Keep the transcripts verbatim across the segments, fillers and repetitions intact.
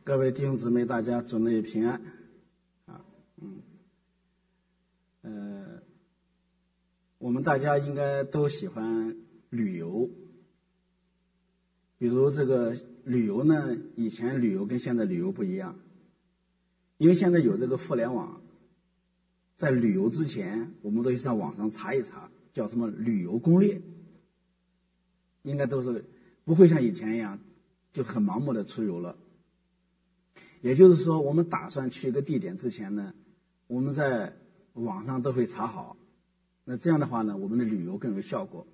各位弟兄姊妹，大家主内平安啊，嗯，呃，我们大家应该都喜欢旅游，比如这个旅游呢，以前旅游跟现在旅游不一样，因为现在有这个互联网，在旅游之前，我们都上网上查一查，叫什么旅游攻略，应该都是不会像以前一样就很盲目的出游了。也就是说，我们打算去一个地点之前呢，我们在网上都会查好，那这样的话呢，我们的旅游更有效果。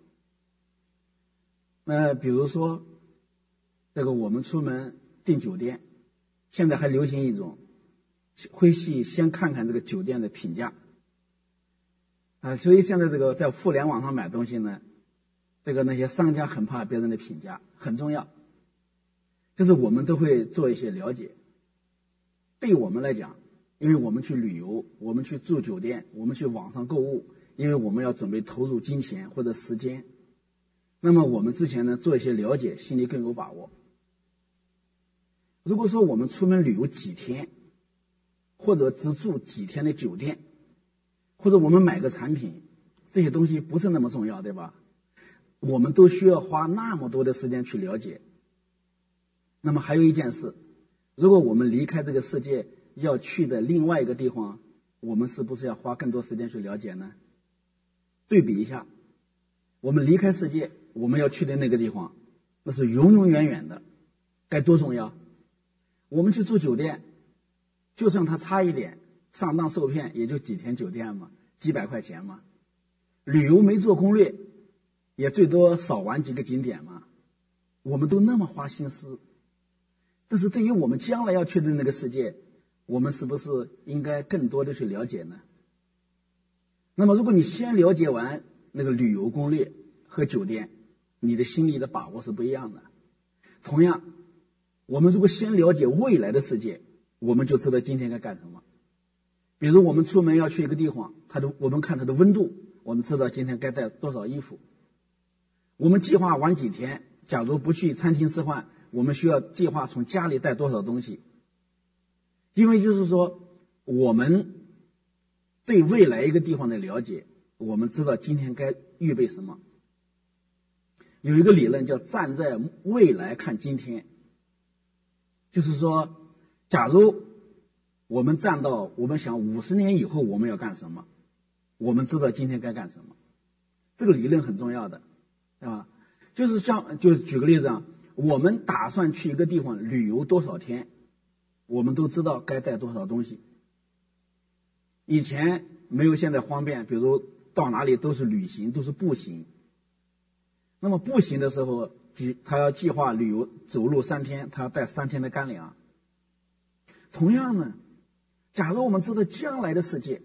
那比如说，这个我们出门订酒店，现在还流行一种，会去先看看这个酒店的评价啊，所以现在这个在互联网上买东西呢，这个那些商家很怕别人的评价，很重要，就是我们都会做一些了解。对我们来讲，因为我们去旅游，我们去住酒店，我们去网上购物，因为我们要准备投入金钱或者时间，那么我们之前呢做一些了解，心里更有把握。如果说我们出门旅游几天，或者只住几天的酒店，或者我们买个产品，这些东西不是那么重要，对吧？我们都需要花那么多的时间去了解。那么还有一件事，如果我们离开这个世界要去的另外一个地方，我们是不是要花更多时间去了解呢？对比一下，我们离开世界，我们要去的那个地方，那是永永远远的，该多重要。我们去住酒店，就算它差一点，上当受骗也就几天酒店嘛，几百块钱嘛。旅游没做攻略，也最多少玩几个景点嘛。我们都那么花心思，但是对于我们将来要去的那个世界，我们是不是应该更多的去了解呢？那么如果你先了解完那个旅游攻略和酒店，你的心里的把握是不一样的。同样，我们如果先了解未来的世界，我们就知道今天该干什么。比如我们出门要去一个地方，它的我们看它的温度，我们知道今天该带多少衣服。我们计划玩几天，假如不去餐厅吃饭，我们需要计划从家里带多少东西。因为就是说，我们对未来一个地方的了解，我们知道今天该预备什么。有一个理论叫站在未来看今天，就是说，假如我们站到我们想五十年以后我们要干什么，我们知道今天该干什么。这个理论很重要的，对吧？就是像，就是举个例子啊，我们打算去一个地方旅游多少天，我们都知道该带多少东西。以前没有现在方便，比如到哪里都是旅行，都是步行。那么步行的时候，他要计划旅游走路三天，他要带三天的干粮。同样呢，假如我们知道将来的世界，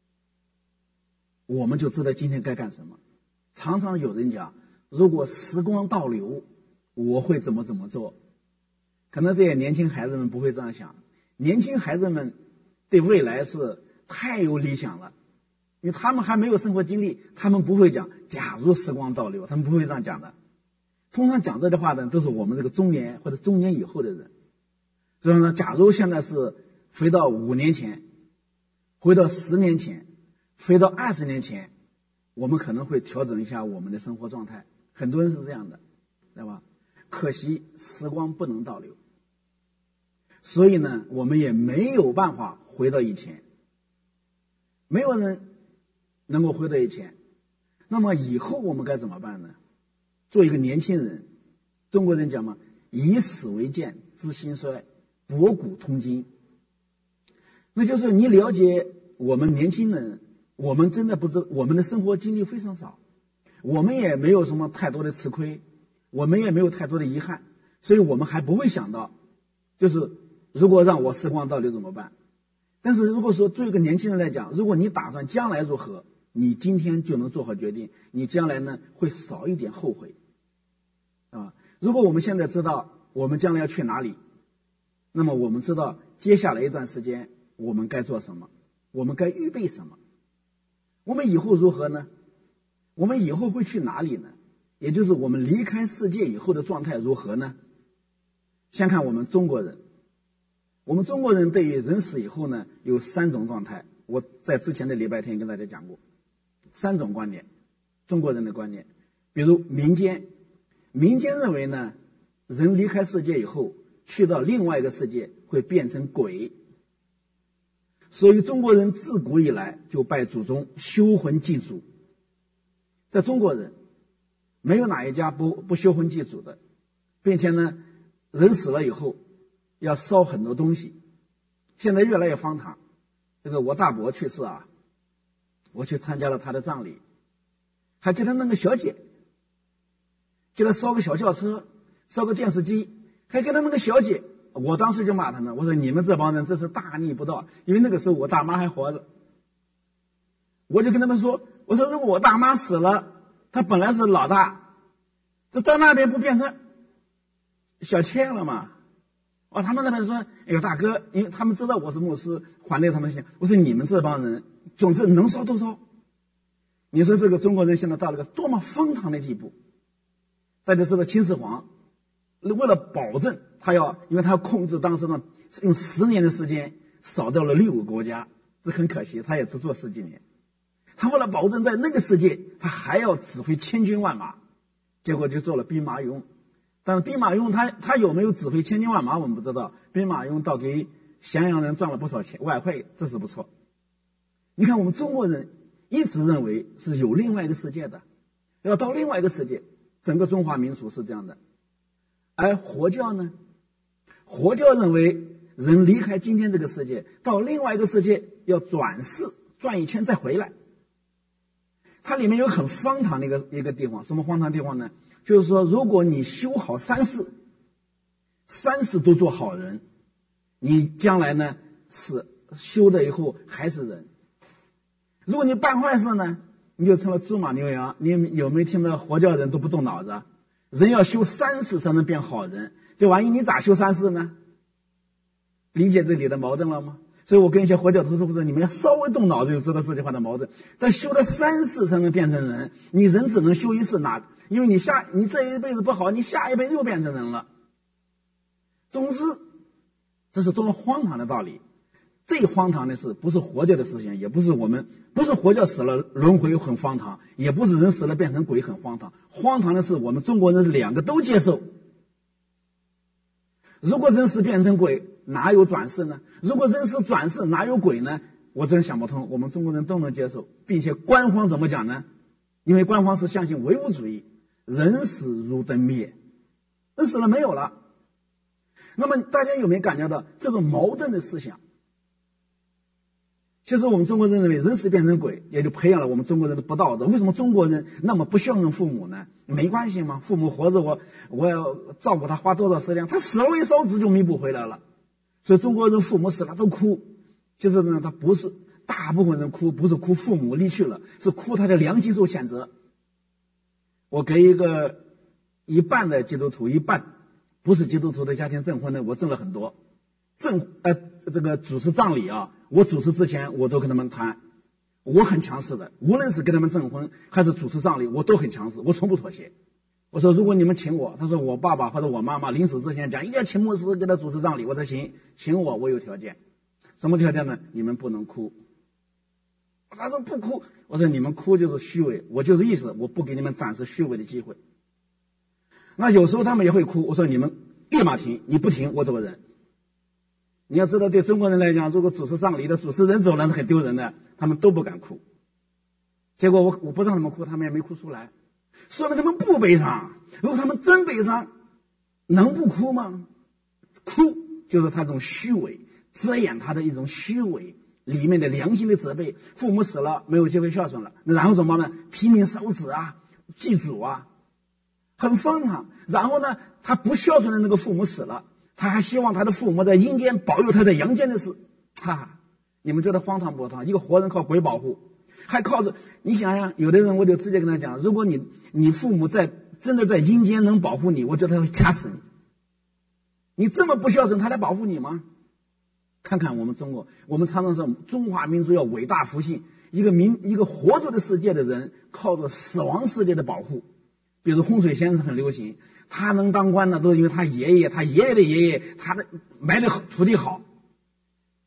我们就知道今天该干什么。常常有人讲，如果时光倒流，我会怎么怎么做。可能这些年轻孩子们不会这样想，年轻孩子们对未来是太有理想了，因为他们还没有生活经历，他们不会讲假如时光倒流，他们不会这样讲的。通常讲这的话呢，都是我们这个中年或者中年以后的人。所以呢，假如现在是回到五年前，回到十年前，回到二十年前，我们可能会调整一下我们的生活状态。很多人是这样的，对吧？可惜时光不能倒流，所以呢，我们也没有办法回到以前，没有人能够回到以前。那么以后我们该怎么办呢？做一个年轻人，中国人讲嘛，以史为鉴，知兴衰，博古通今。那就是你了解我们年轻人，我们真的不知，我们的生活经历非常少，我们也没有什么太多的吃亏，我们也没有太多的遗憾，所以我们还不会想到，就是如果让我时光倒流怎么办？但是如果说对一个年轻人来讲，如果你打算将来如何，你今天就能做好决定，你将来呢会少一点后悔啊。如果我们现在知道我们将来要去哪里，那么我们知道接下来一段时间我们该做什么，我们该预备什么，我们以后如何呢？我们以后会去哪里呢？也就是我们离开世界以后的状态如何呢？先看我们中国人， 我们中国人对于人死以后呢，有三种状态，我在之前的礼拜天跟大家讲过，三种观点，中国人的观点。比如民间，民间认为呢，人离开世界以后，去到另外一个世界会变成鬼，所以中国人自古以来就拜祖宗，修魂祭祖。在中国人，没有哪一家不不修魂祭祖的，并且呢，人死了以后要烧很多东西，现在越来越荒唐。这个我大伯去世啊，我去参加了他的葬礼，还给他弄个小姐，给他烧个小轿车，烧个电视机，还给他弄个小姐。我当时就骂他们，我说你们这帮人真是大逆不道，因为那个时候我大妈还活着。我就跟他们说，我说如果我大妈死了，她本来是老大，这到那边不变成小妾了吗？哦，他们那边说，哎呦大哥，因为他们知道我是牧师，还给他们钱。我说你们这帮人，总之能烧都烧。你说这个中国人现在到了个多么荒唐的地步？大家知道秦始皇为了保证他要，因为他要控制当时呢，用十年的时间扫掉了六个国家，这很可惜，他也只做十几年。他为了保证在那个世界，他还要指挥千军万马，结果就做了兵马俑。但是兵马俑他他有没有指挥千军万马我们不知道，兵马俑倒给咸阳人赚了不少钱外汇，这是不错。你看我们中国人一直认为是有另外一个世界的，要到另外一个世界，整个中华民族是这样的。而佛教呢，佛教认为人离开今天这个世界，到另外一个世界要转世转一圈再回来。它里面有很荒唐的一个一个地方，什么荒唐地方呢？就是说，如果你修好三世，三世都做好人，你将来呢是修了以后还是人。如果你办坏事呢，你就成了猪马牛羊。你有没有听到佛教人都不动脑子？人要修三世才能变好人，这万一你咋修三世呢？理解这里的矛盾了吗？所以我跟一些佛教徒说，你们要稍微动脑子就知道这句话的矛盾。但修了三世才能变成人，你人只能修一世，哪？因为你下你这一辈子不好，你下一辈子又变成人了。总之，这是多么荒唐的道理！最荒唐的是，不是佛教的思想，也不是我们，不是佛教死了轮回很荒唐，也不是人死了变成鬼很荒唐。荒唐的是我们中国人两个都接受。如果人死变成鬼，哪有转世呢？如果人死转世，哪有鬼呢？我真想不通。我们中国人都能接受，并且官方怎么讲呢？因为官方是相信唯物主义，人死如灯灭，人死了没有了。那么大家有没有感觉到这种矛盾的思想？其实我们中国人认为人死变成鬼，也就培养了我们中国人的不道德。为什么中国人那么不孝顺父母呢？没关系嘛，父母活着我我要照顾他，花多少时间，他死了一烧纸就弥补回来了。所以中国人父母死了都哭，其实呢，他不是大部分人哭，不是哭父母离去了，是哭他的良心受谴责。我给一个一半的基督徒，一半不是基督徒的家庭证婚呢，我挣了很多。证呃这个主持葬礼啊，我主持之前我都跟他们谈，我很强势的，无论是跟他们证婚还是主持葬礼，我都很强势，我从不妥协。我说如果你们请我，他说我爸爸或者我妈妈临死之前讲一定要请牧师给他主持葬礼，我说行，请我，我有条件。什么条件呢？你们不能哭。他说不哭，我说你们哭就是虚伪，我就是意思我不给你们展示虚伪的机会。那有时候他们也会哭，我说你们立马停，你不停我走人。你要知道，对中国人来讲，如果主持葬礼的主持人走了很丢人的，他们都不敢哭。结果我我不让他们哭，他们也没哭出来，说明他们不悲伤。如果他们真悲伤，能不哭吗？哭就是他这种虚伪，遮掩他的一种虚伪里面的良心的责备。父母死了没有机会孝顺了，那然后怎么办呢？拼命烧纸啊，祭祖啊，很荒唐。然后呢，他不孝顺的那个父母死了，他还希望他的父母在阴间保佑他在阳间的事。哈哈，你们觉得荒唐不荒唐？一个活人靠鬼保护，还靠着你想想，有的人我就直接跟他讲，如果你你父母在真的在阴间能保护你，我觉得他会掐死你。你这么不孝顺，他来保护你吗？看看我们中国，我们常常说中华民族要伟大复兴，一个民一个活着的世界的人靠着死亡世界的保护。比如洪水先生很流行，他能当官呢，都是因为他爷爷他爷爷的爷爷他的埋的土地好，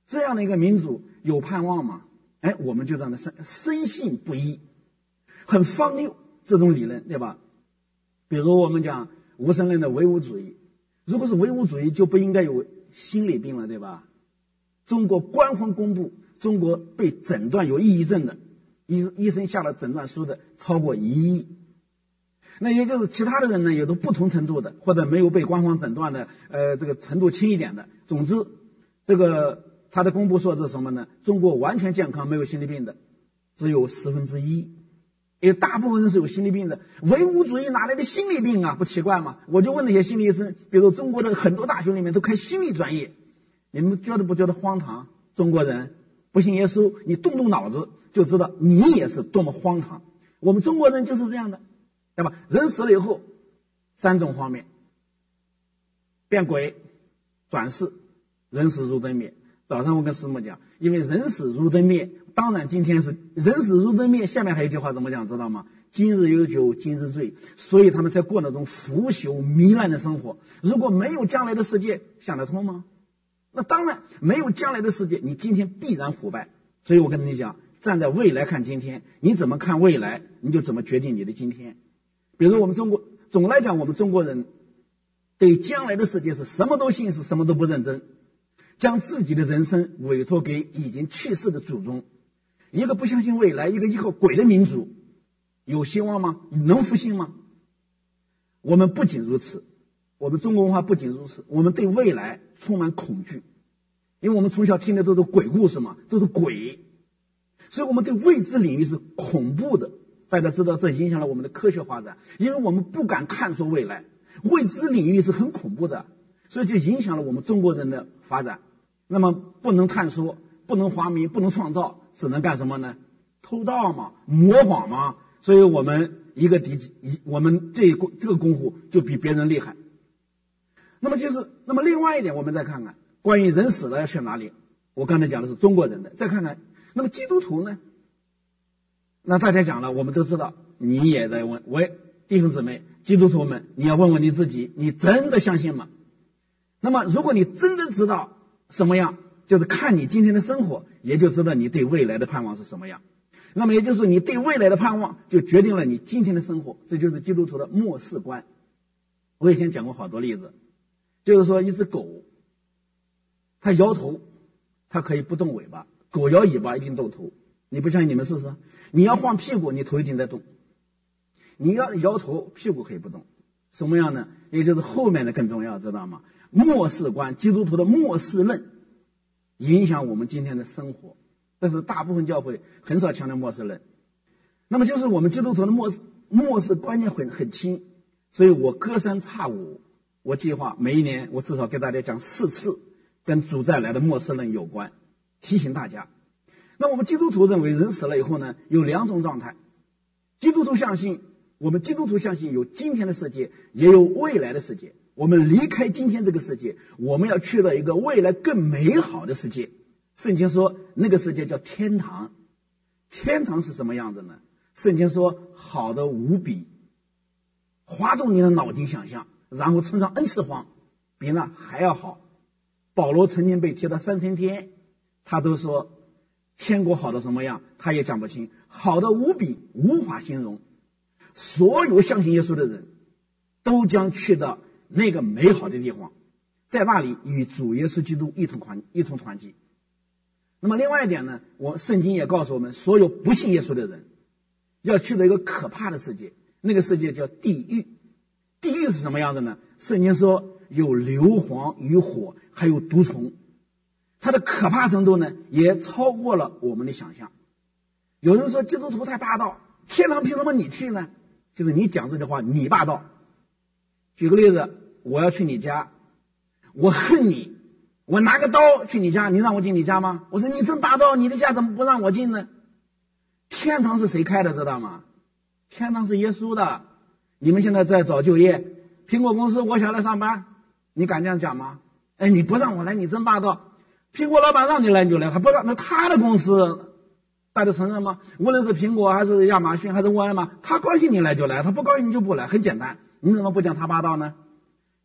这样的一个民主有盼望吗？哎，我们就这样的深深信不疑，很荒谬这种理论，对吧？比如我们讲无神论的唯物主义，如果是唯物主义，就不应该有心理病了，对吧？中国官方公布，中国被诊断有抑郁症的医医生下了诊断书的超过一亿，那也就是其他的人呢，也都不同程度的，或者没有被官方诊断的，呃，这个程度轻一点的。总之，这个他的公布数字是什么呢？中国完全健康没有心理病的只有十分之一，也大部分人是有心理病的。唯物主义哪来的心理病啊？不奇怪吗？我就问那些心理医生，比如中国的很多大学里面都开心理专业，你们觉得不觉得荒唐？中国人不信耶稣，你动动脑子就知道你也是多么荒唐。我们中国人就是这样的，对吧？人死了以后三种方面：变鬼、转世、人死如灯灭。早上我跟师母讲，因为人死如灯灭，当然今天是人死如灯灭，下面还有一句话怎么讲知道吗？今日有酒今日醉，所以他们才过那种腐朽糜烂的生活。如果没有将来的世界，想得通吗？那当然没有将来的世界，你今天必然腐败。所以我跟你讲，站在未来看今天，你怎么看未来，你就怎么决定你的今天。比如我们中国，总来讲我们中国人对将来的世界是什么都信，是什么都不认真，将自己的人生委托给已经去世的祖宗。一个不相信未来，一个依靠鬼的民族，有希望吗？能复兴吗？我们不仅如此，我们中国文化不仅如此，我们对未来充满恐惧，因为我们从小听的都是鬼故事嘛，都是鬼，所以我们对未知领域是恐怖的。大家知道这影响了我们的科学发展，因为我们不敢探索未来，未知领域是很恐怖的，所以就影响了我们中国人的发展。那么不能探索，不能发明，不能创造，只能干什么呢？偷盗嘛，模仿嘛。所以我们一个敌，我们这这个功夫就比别人厉害。那么就是，那么另外一点，我们再看看关于人死了要去哪里。我刚才讲的是中国人的，再看看那么基督徒呢？那大家讲了，我们都知道，你也在问，喂，弟兄姊妹，基督徒们，你要问问你自己，你真的相信吗？那么如果你真的知道什么样，就是看你今天的生活，也就知道你对未来的盼望是什么样。那么也就是你对未来的盼望，就决定了你今天的生活。这就是基督徒的末世观。我以前讲过好多例子，就是说一只狗，它摇头，它可以不动尾巴；狗摇尾巴一定动头。你不相信你们试试？你要晃屁股，你头一定在动；你要摇头，屁股可以不动。什么样呢？也就是后面的更重要，知道吗？末世观，基督徒的末世论影响我们今天的生活，但是大部分教会很少强调末世论。那么就是我们基督徒的末世末世观念很很轻，所以我隔三差五，我计划每一年我至少给大家讲四次跟主再来的末世论有关，提醒大家。那我们基督徒认为人死了以后呢，有两种状态。基督徒相信，我们基督徒相信有今天的世界，也有未来的世界。我们离开今天这个世界，我们要去到一个未来更美好的世界。圣经说那个世界叫天堂。天堂是什么样子呢？圣经说好的无比，划动你的脑筋想象，然后乘上 n 次方，比那还要好。保罗曾经被提到三层天，他都说天国好的什么样，他也讲不清，好的无比，无法形容。所有相信耶稣的人都将去到那个美好的地方，在那里与主耶稣基督一同团一同团聚。那么另外一点呢，我圣经也告诉我们，所有不信耶稣的人要去到一个可怕的世界，那个世界叫地狱。地狱是什么样的呢？圣经说有硫磺与火，还有毒虫，它的可怕程度呢也超过了我们的想象。有人说基督徒太霸道，天堂凭什么你去呢？就是你讲这句话你霸道。举个例子，我要去你家，我恨你，我拿个刀去你家，你让我进你家吗？我说你真霸道，你的家怎么不让我进呢？天堂是谁开的知道吗？天堂是耶稣的。你们现在在找就业，苹果公司我想来上班，你敢这样讲吗？哎，你不让我来，你真霸道。苹果老板让你来你就来，他不让，那他的公司大家承认吗？无论是苹果还是亚马逊还是沃尔玛，他高兴你来就来，他不高兴你就不来，很简单。你怎么不讲他霸道呢？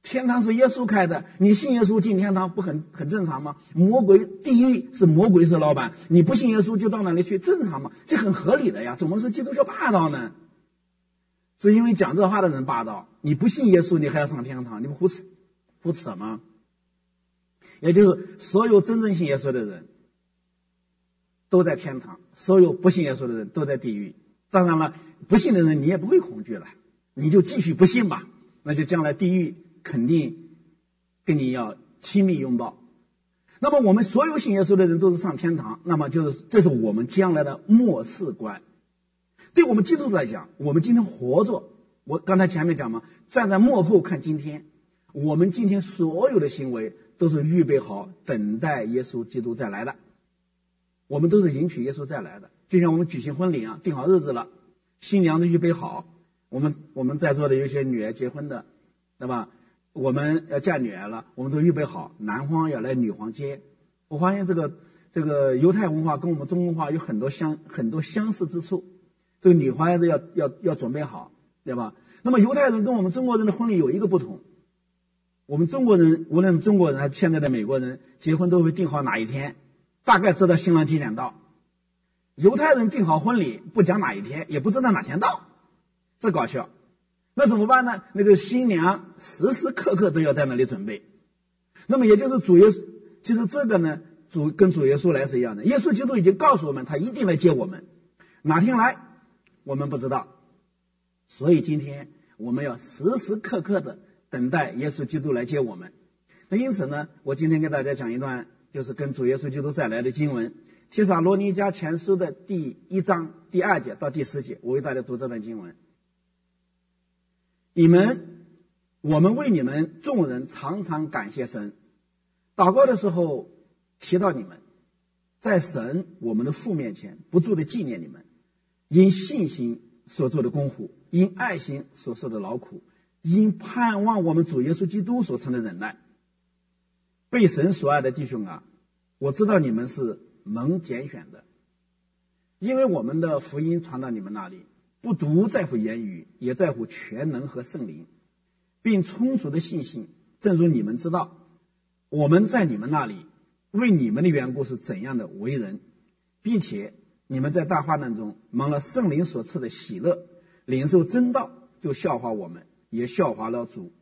天堂是耶稣开的，你信耶稣进天堂不很很正常吗？魔鬼地狱是魔鬼是老板，你不信耶稣就到哪里去，正常吗？这很合理的呀，怎么是基督教霸道呢？是因为讲这话的人霸道，你不信耶稣你还要上天堂，你不胡扯胡扯吗？也就是所有真正信耶稣的人都在天堂，所有不信耶稣的人都在地狱。当然了，不信的人你也不会恐惧了，你就继续不信吧，那就将来地狱肯定跟你要亲密拥抱。那么我们所有信耶稣的人都是上天堂，那么就是这是我们将来的末世观。对我们基督徒来讲，我们今天活着，我刚才前面讲嘛，站在幕后看今天，我们今天所有的行为都是预备好等待耶稣基督再来的，我们都是迎娶耶稣再来的。就像我们举行婚礼啊，定好日子了，新娘子预备好，我们我们在座的有些女儿结婚的，对吧？我们要嫁女儿了，我们都预备好，男方要来女方接。我发现这个这个犹太文化跟我们中国文化有很多相很多相似之处。这个女孩子要要要准备好，对吧？那么犹太人跟我们中国人的婚礼有一个不同，我们中国人无论中国人还是现在的美国人结婚都会定好哪一天，大概知道新郎几点到。犹太人定好婚礼不讲哪一天，也不知道哪天到，这搞笑。那怎么办呢？那个新娘时时刻刻都要在那里准备。那么也就是主耶稣，其实这个呢，主跟主耶稣来是一样的。耶稣基督已经告诉我们，他一定来接我们，哪天来我们不知道。所以今天我们要时时刻刻的等待耶稣基督来接我们。那因此呢，我今天给大家讲一段就是跟主耶稣基督再来的经文，帖撒罗尼迦前书的第一章第二节到第十节，我为大家读这段经文。你们我们为你们众人常常感谢神，祷告的时候提到你们，在神我们的父面前不住的纪念你们，因信心所做的功夫，因爱心所受的劳苦，因盼望我们主耶稣基督所成的忍耐。被神所爱的弟兄啊，我知道你们是蒙拣选的，因为我们的福音传到你们那里，不独在乎言语，也在乎全能和圣灵，并充足的信心。正如你们知道，我们在你们那里为你们的缘故是怎样的为人，并且你们在大患难中蒙了圣灵所赐的喜乐，领受真道，就笑话我们，也笑话了主。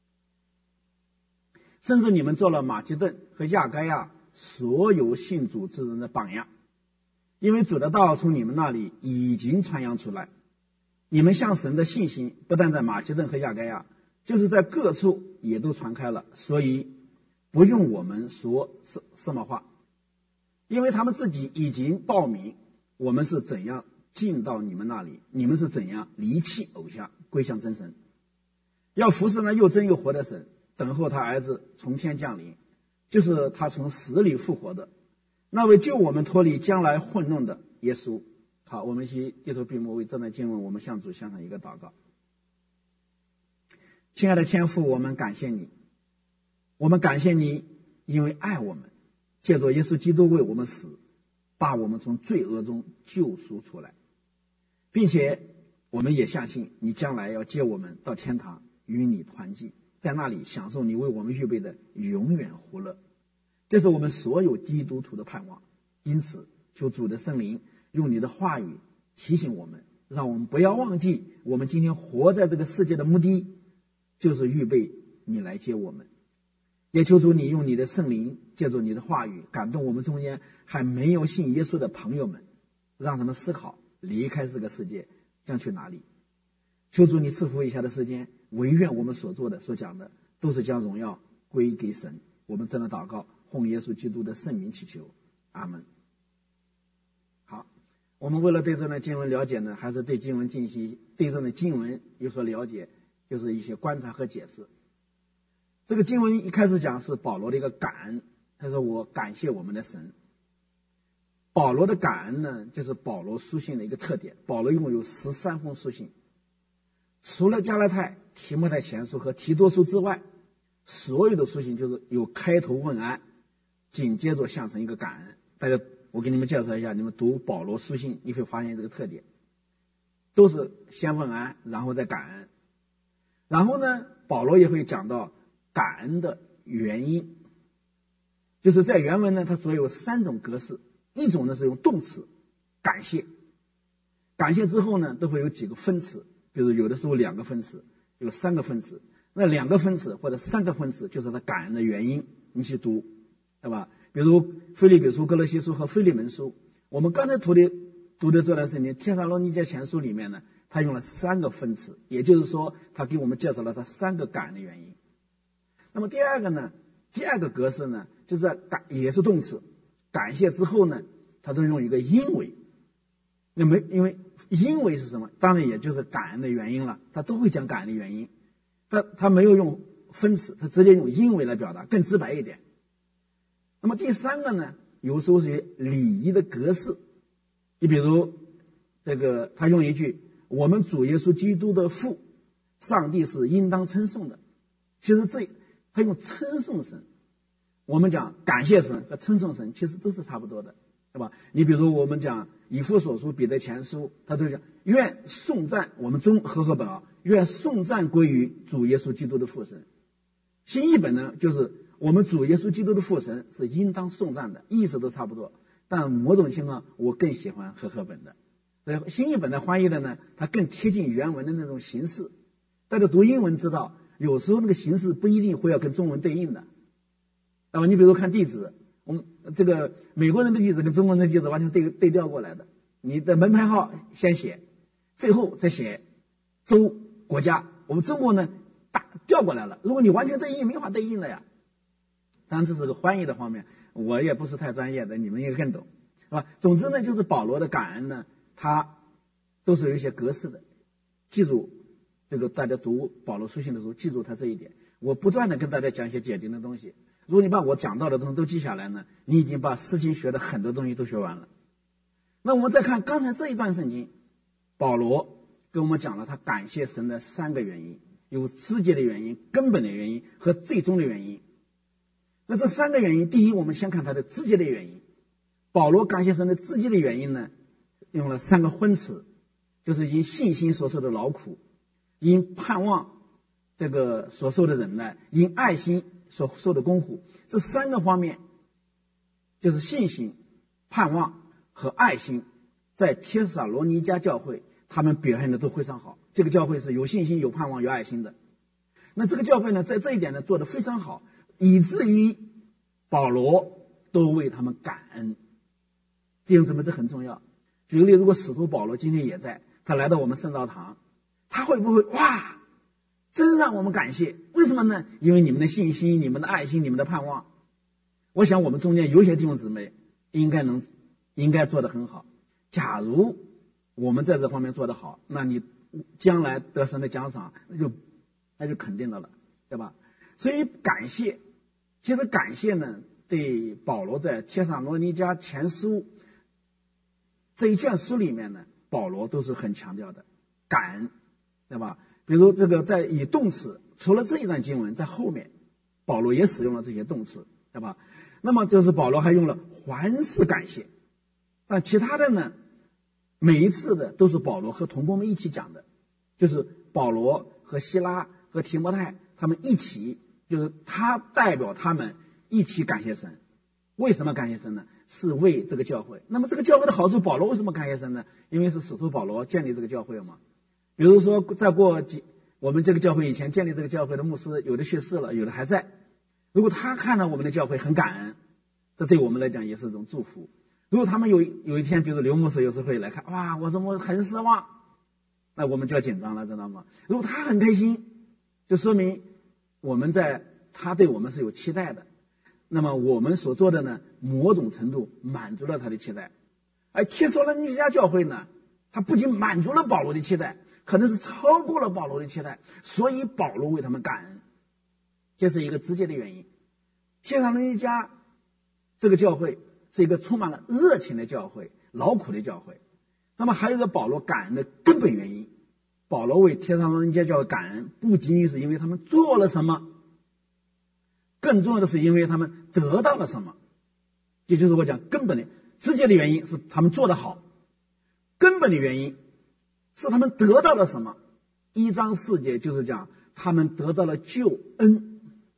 甚至你们做了马其顿和亚该亚所有信主之人的榜样，因为主的道从你们那里已经传扬出来，你们向神的信心不但在马其顿和亚该亚，就是在各处也都传开了，所以不用我们说什什么话，因为他们自己已经报明我们是怎样进到你们那里，你们是怎样离弃偶像归向真神，要服侍那又真又活的神，等候他儿子从天降临，就是他从死里复活的那位救我们脱离将来混乱的耶稣。好，我们一起低头闭目，为这段经文我们向主献上一个祷告。亲爱的天父，我们感谢你，我们感谢你因为爱我们，借着耶稣基督为我们死，把我们从罪恶中救赎出来，并且我们也相信你将来要接我们到天堂与你团聚，在那里享受你为我们预备的永远福乐。这是我们所有基督徒的盼望。因此求主的圣灵用你的话语提醒我们，让我们不要忘记我们今天活在这个世界的目的，就是预备你来接我们。也求主你用你的圣灵借助你的话语感动我们中间还没有信耶稣的朋友们，让他们思考离开这个世界将去哪里。求主你赐福以下的时间，唯愿我们所做的所讲的都是将荣耀归给神。我们真的祷告奉耶稣基督的圣名祈求，阿们。好，我们为了对这段经文了解呢，还是对经文进行对这段经文有所了解，就是一些观察和解释。这个经文一开始讲是保罗的一个感恩，他说我感谢我们的神。保罗的感恩呢，就是保罗书信的一个特点。保罗一共有十三封书信，除了加拉太、提摩太前书和提多书之外，所有的书信就是有开头问安，紧接着象征一个感恩。大家，我给你们介绍一下，你们读保罗书信你会发现这个特点，都是先问安然后再感恩。然后呢，保罗也会讲到感恩的原因。就是在原文呢，它所有三种格式，一种呢是用动词感谢，感谢之后呢都会有几个分词，比如有的时候两个分词，有三个分词，那两个分词或者三个分词就是它感恩的原因，你去读，对吧？比如腓立比书、哥罗西书和腓利门书，我们刚才读的读的这段圣经帖撒罗尼迦前书里面呢，他用了三个分词，也就是说他给我们介绍了他三个感恩的原因。那么第二个呢，第二个格式呢，就是感也是动词，感谢之后呢，他都用一个因为。那么因为因为是什么？当然也就是感恩的原因了，他都会讲感恩的原因，他他没有用分词，他直接用因为来表达，更直白一点。那么第三个呢，有时候是礼仪的格式，你比如这个他用一句我们主耶稣基督的父上帝是应当称颂的，其实这他用称颂神，我们讲感谢神和称颂神其实都是差不多的，对吧？你比如我们讲以弗所书、彼得前书，他都讲愿颂赞，我们中和合本啊，愿颂赞归于主耶稣基督的父神。新译本呢，就是我们主耶稣基督的父神是应当颂赞的，意思都差不多，但某种情况我更喜欢和合本的。所以新译本的翻译的呢，它更贴近原文的那种形式。大家读英文知道，有时候那个形式不一定会要跟中文对应的。那么你比如看地址，我们这个美国人的地址跟中国人的地址完全对对调过来的。你的门牌号先写，最后再写州国家。我们中国呢大调过来了，如果你完全对应，没法对应的呀。当然这是个翻译的方面，我也不是太专业的，你们应该更懂，是吧？总之呢，就是保罗的感恩呢，它都是有一些格式的。记住这个，大家读保罗书信的时候，记住他这一点。我不断的跟大家讲一些解经的东西，如果你把我讲到的东西都记下来呢，你已经把诗经学的很多东西都学完了。那我们再看刚才这一段圣经，保罗跟我们讲了他感谢神的三个原因，有直接的原因、根本的原因和最终的原因。那这三个原因，第一，我们先看他的直接的原因。保罗感谢神的直接的原因呢，用了三个分词，就是因信心所受的劳苦，因盼望这个所受的忍耐，因爱心所受的功夫。这三个方面，就是信心、盼望和爱心，在帖撒罗尼迦教会他们表现的都非常好。这个教会是有信心、有盼望、有爱心的。那这个教会呢，在这一点呢做得非常好，以至于保罗都为他们感恩。弟兄姊妹，这很重要。举个例，如果使徒保罗今天也在，他来到我们圣道堂，他会不会哇，真让我们感谢？为什么呢？因为你们的信心、你们的爱心、你们的盼望。我想我们中间有些弟兄姊妹应该能应该做得很好。假如我们在这方面做得好，那你将来得神的奖赏，那就那就肯定的了，对吧？所以感谢，其实感谢呢，对保罗在帖撒罗尼迦前书这一卷书里面呢，保罗都是很强调的感恩，对吧？比如这个在以动词，除了这一段经文在后面，保罗也使用了这些动词，对吧？那么就是保罗还用了环视感谢。那其他的呢，每一次的都是保罗和同工们一起讲的，就是保罗和希拉和提摩太他们一起，就是他代表他们一起感谢神。为什么感谢神呢？是为这个教会。那么这个教会的好处，保罗为什么感谢神呢？因为是使徒保罗建立这个教会嘛。比如说再过几，我们这个教会以前建立这个教会的牧师有的去世了，有的还在，如果他看到我们的教会很感恩，这对我们来讲也是一种祝福。如果他们有有一天，比如刘牧师有时会来看，哇，我怎么很失望，那我们就要紧张了，知道吗？如果他很开心，就说明我们在他对我们是有期待的，那么我们所做的呢，某种程度满足了他的期待。而帖撒罗尼迦教会呢，他不仅满足了保罗的期待，可能是超过了保罗的期待，所以保罗为他们感恩，这是一个直接的原因。帖撒罗尼迦这个教会是一个充满了热情的教会，劳苦的教会。那么还有一个保罗感恩的根本原因，保罗为帖撒罗尼迦教会感恩，不仅仅是因为他们做了什么，更重要的是因为他们得到了什么。这就是我讲根本的直接的原因是他们做得好，根本的原因是他们得到了什么。一章四节就是讲他们得到了救恩。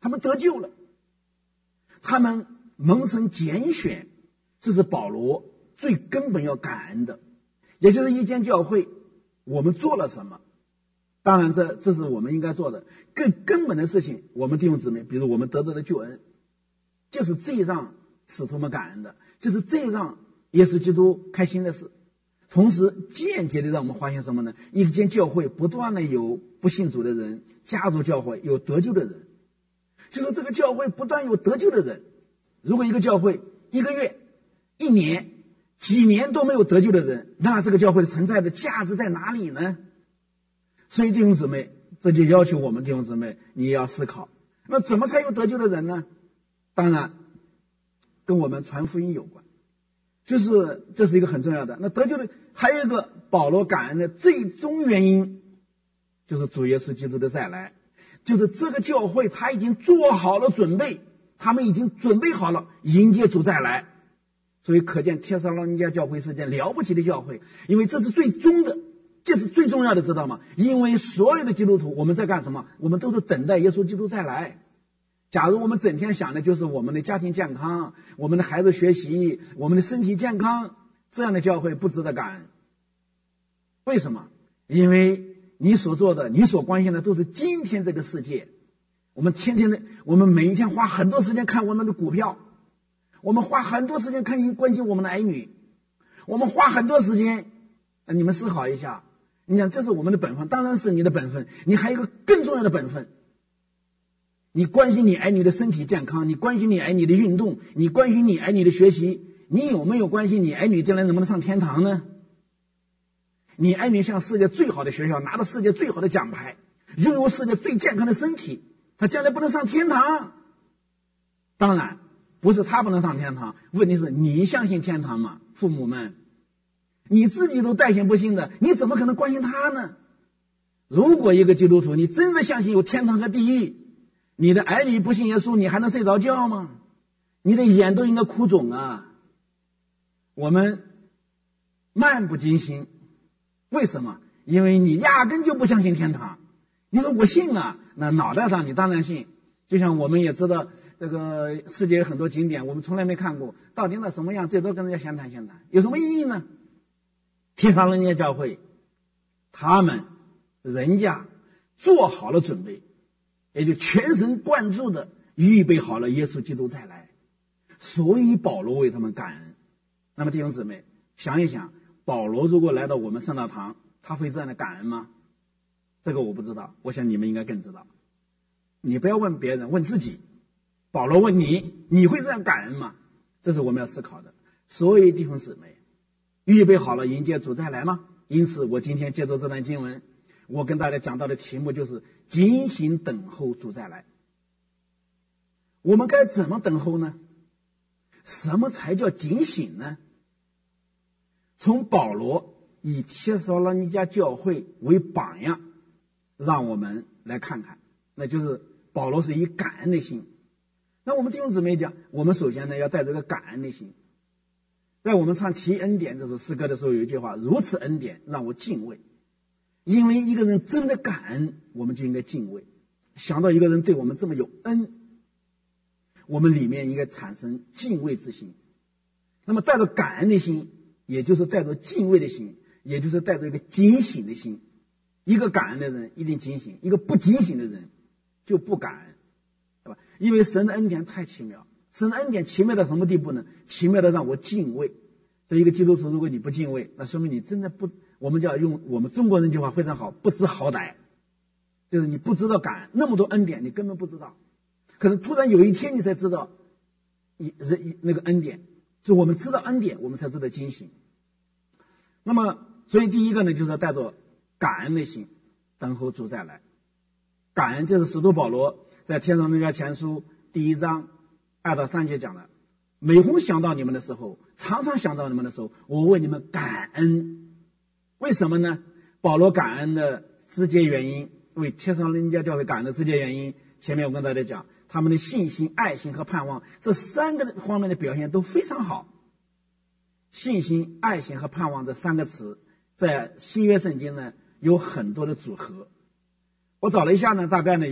他们得救了，他们蒙神拣选，这是保罗最根本要感恩的。也就是一间教会我们做了什么，当然这这是我们应该做的。更根本的事情，我们弟兄姊妹，比如我们得到的救恩，就是这让使徒们感恩的，就是这让耶稣基督开心的事。同时间接的让我们发现什么呢？一间教会不断的有不信主的人加入教会，有得救的人，就是这个教会不断有得救的人。如果一个教会一个月、一年、几年都没有得救的人，那这个教会存在的价值在哪里呢？所以弟兄姊妹，这就要求我们弟兄姊妹，你也要思考，那怎么才有得救的人呢？当然跟我们传福音有关，就是这是一个很重要的。那得救的还有一个保罗感恩的最终原因，就是主耶稣基督的再来，就是这个教会他已经做好了准备，他们已经准备好了迎接主再来。所以可见帖撒罗尼迦教会是件了不起的教会，因为这是最终的，这是最重要的，知道吗？因为所有的基督徒我们在干什么？我们都是等待耶稣基督再来。假如我们整天想的就是我们的家庭健康，我们的孩子学习，我们的身体健康，这样的教会不值得感恩。为什么？因为你所做的，你所关心的都是今天这个世界。我们天天的，我们每一天花很多时间看我们的股票，我们花很多时间看关心我们的儿女，我们花很多时间，你们思考一下，你想这是我们的本分，当然是你的本分，你还有一个更重要的本分，你关心你儿女的身体健康，你关心你儿女的运动，你关心你儿女的学习，你有没有关心你儿女将来能不能上天堂呢？你儿女上世界最好的学校，拿到世界最好的奖牌，拥有世界最健康的身体，他将来不能上天堂。当然不是他不能上天堂，问题是你相信天堂吗？父母们，你自己都带信不信的，你怎么可能关心他呢？如果一个基督徒你真的相信有天堂和地狱，你的儿女不信耶稣，你还能睡着觉吗？你的眼都应该哭肿啊！我们漫不经心，为什么？因为你压根就不相信天堂。你说我信啊，那脑袋上你当然信。就像我们也知道这个世界有很多景点，我们从来没看过，到底那什么样，最多跟人家闲谈闲谈，有什么意义呢？帖撒罗尼迦教会，他们人家做好了准备，也就全神贯注的预备好了耶稣基督再来，所以保罗为他们感恩。那么弟兄姊妹，想一想，保罗如果来到我们圣道堂，他会这样的感恩吗？这个我不知道，我想你们应该更知道。你不要问别人，问自己。保罗问你，你会这样感恩吗？这是我们要思考的。所以弟兄姊妹，预备好了迎接主再来吗？因此我今天借着这段经文，我跟大家讲到的题目就是警醒等候主再来。我们该怎么等候呢？什么才叫警醒呢？从保罗以帖撒罗尼迦教会为榜样，让我们来看看，那就是保罗是以感恩的心。那我们弟兄姊妹讲，我们首先呢要带着一个感恩的心。在我们唱奇恩典这首诗歌的时候，有一句话，如此恩典让我敬畏。因为一个人真的感恩，我们就应该敬畏。想到一个人对我们这么有恩，我们里面应该产生敬畏之心。那么带着感恩的心，也就是带着敬畏的心，也就是带着一个警醒的心。一个感恩的人一定警醒，一个不警醒的人就不感恩，对吧？因为神的恩典太奇妙，神的恩典奇妙到什么地步呢？奇妙的让我敬畏。所以一个基督徒，如果你不敬畏，那说明你真的不，我们叫用我们中国人这句话非常好，不知好歹，就是你不知道感恩，那么多恩典你根本不知道，可能突然有一天你才知道你人那个恩典，就我们知道恩典，我们才知道惊喜。那么所以第一个呢，就是带着感恩的心等候主再来。感恩，这是使徒保罗在帖撒罗尼迦前书第一章二到三节讲的，每逢想到你们的时候，常常想到你们的时候，我为你们感恩。为什么呢？保罗感恩的直接原因，为帖撒罗尼迦教会感恩的直接原因，前面我跟大家讲，他们的信心、爱心和盼望这三个方面的表现都非常好。信心、爱心和盼望这三个词在新约圣经呢有很多的组合。我找了一下呢，大概呢有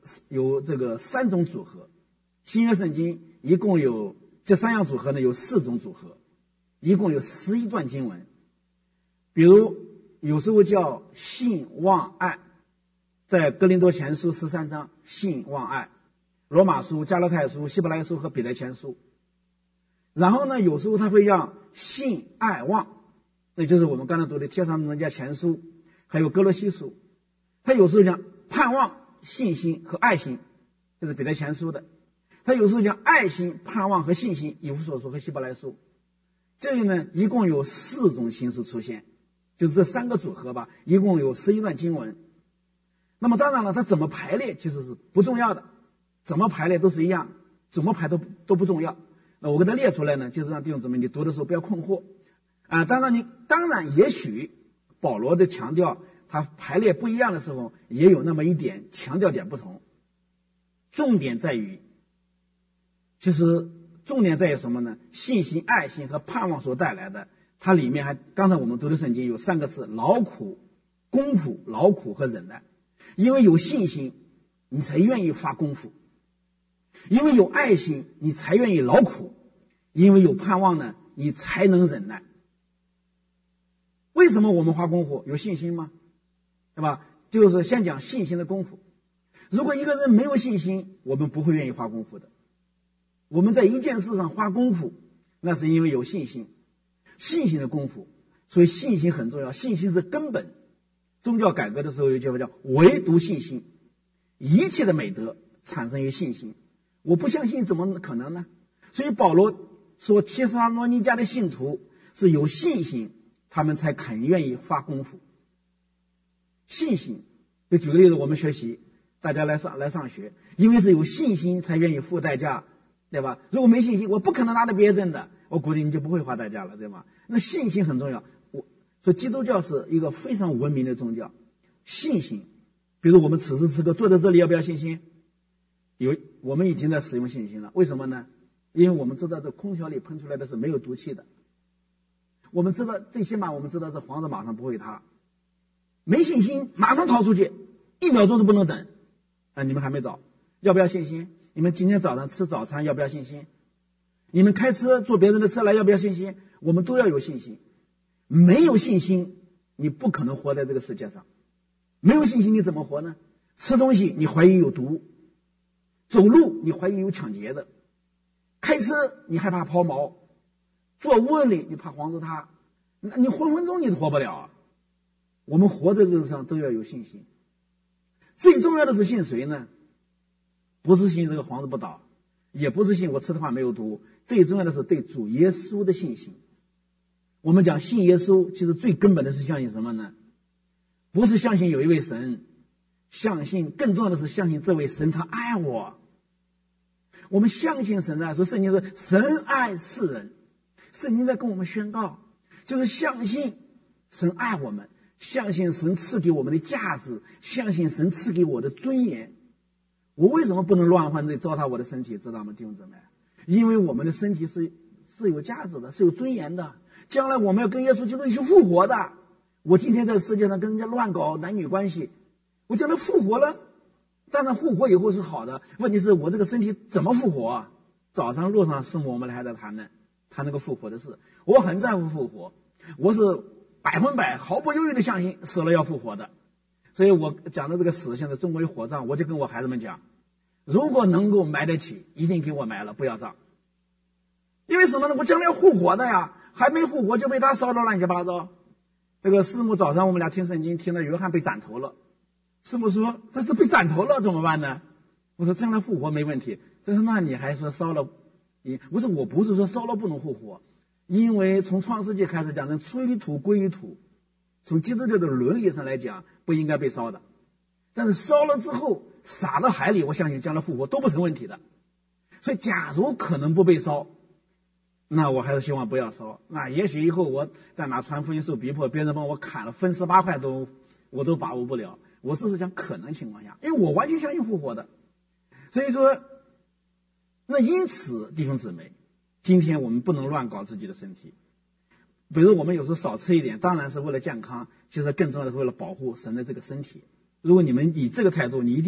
有这个三种组合，新约圣经一共有这三样组合呢，有四种组合，一共有十一段经文。比如有时候叫信望爱，在哥林多前书十三章信望爱，罗马书、加拉太书、希伯来书和彼得前书。然后呢，有时候他会让信爱望，那就是我们刚才读的帖撒罗尼迦前书还有哥罗西书。他有时候讲盼望、信心和爱心，这是彼得前书的。他有时候讲爱心、盼望和信心，以弗所书和希伯来书。这里呢一共有四种形式出现，就是这三个组合吧，一共有十一段经文。那么当然了，它怎么排列其实是不重要的，怎么排列都是一样，怎么排都都不重要。那我给它列出来呢，就是让弟兄姊妹你读的时候不要困惑啊。当然你当然也许保罗的强调他排列不一样的时候，也有那么一点强调点不同。重点在于，其实重点在于什么呢？信心、爱心和盼望所带来的，它里面还刚才我们读的圣经有三个字：劳苦、功夫、劳苦和忍耐。因为有信心，你才愿意发功夫；因为有爱心，你才愿意劳苦；因为有盼望呢，你才能忍耐。为什么我们花功夫？有信心吗？对吧？就是先讲信心的功夫。如果一个人没有信心，我们不会愿意花功夫的。我们在一件事上花功夫，那是因为有信心，信心的功夫。所以信心很重要，信心是根本。宗教改革的时候有句话叫唯独信心，一切的美德产生于信心。我不相信怎么可能呢？所以保罗说帖撒罗尼迦的信徒是有信心，他们才肯愿意花功夫。信心，就举个例子，我们学习，大家来上来上学，因为是有信心才愿意付代价，对吧？如果没信心，我不可能拿到毕业证的，我估计你就不会花代价了，对吧？那信心很重要。我所以基督教是一个非常文明的宗教，信心。比如我们此时此刻坐在这里，要不要信心？有，我们已经在使用信心了。为什么呢？因为我们知道这空调里喷出来的是没有毒气的，我们知道最起码我们知道这房子马上不会塌。没信心马上逃出去，一秒钟都不能等啊！你们还没找，要不要信心？你们今天早上吃早餐要不要信心？你们开车坐别人的车来要不要信心？我们都要有信心。没有信心你不可能活在这个世界上，没有信心你怎么活呢？吃东西你怀疑有毒，走路你怀疑有抢劫的，开车你害怕抛锚，坐屋里你怕房子塌，那你分分钟你都活不了啊！我们活在这个上都要有信心。最重要的是信谁呢？不是信这个房子不倒，也不是信我吃的饭没有毒，最重要的是对主耶稣的信心。我们讲信耶稣，其实最根本的是相信什么呢？不是相信有一位神，相信更重要的是相信这位神他爱我。我们相信神啊，说圣经说神爱世人，圣经在跟我们宣告，就是相信神爱我们，相信神赐给我们的价值，相信神赐给我的尊严。我为什么不能乱犯罪糟蹋我的身体，知道吗，弟兄姊妹？因为我们的身体是是有价值的，是有尊严的，将来我们要跟耶稣基督一起复活的。我今天在世界上跟人家乱搞男女关系，我将来复活了，当然复活以后是好的，问题是我这个身体怎么复活啊？早上路上师母我们还在谈呢，谈那个复活的事。我很在乎复活，我是百分百毫不犹豫的相信死了要复活的。所以我讲的这个死，现在中国有火葬，我就跟我孩子们讲，如果能够埋得起，一定给我埋了，不要葬。因为什么呢？我将来要复活的呀，还没复活就被他烧得乱七八糟。这个师母早上我们俩听圣经，听到约翰被斩头了，师母说这是被斩头了怎么办呢？我说将来复活没问题。他说那你还说烧了？你我说我不是说烧了不能复活，因为从创世纪开始讲成吹土归于土，从基督教的伦理上来讲不应该被烧的，但是烧了之后撒到海里，我相信将来复活都不成问题的。所以假如可能不被烧，那我还是希望不要烧。那也许以后我在哪传福音受逼迫，别人帮我砍了分十八块都我都把握不了。我只是讲可能情况下，因为我完全相信复活的。所以说，那因此弟兄姊妹，今天我们不能乱搞自己的身体。比如我们有时候少吃一点，当然是为了健康，其实更重要的是为了保护神的这个身体。如果你们以这个态度，你一定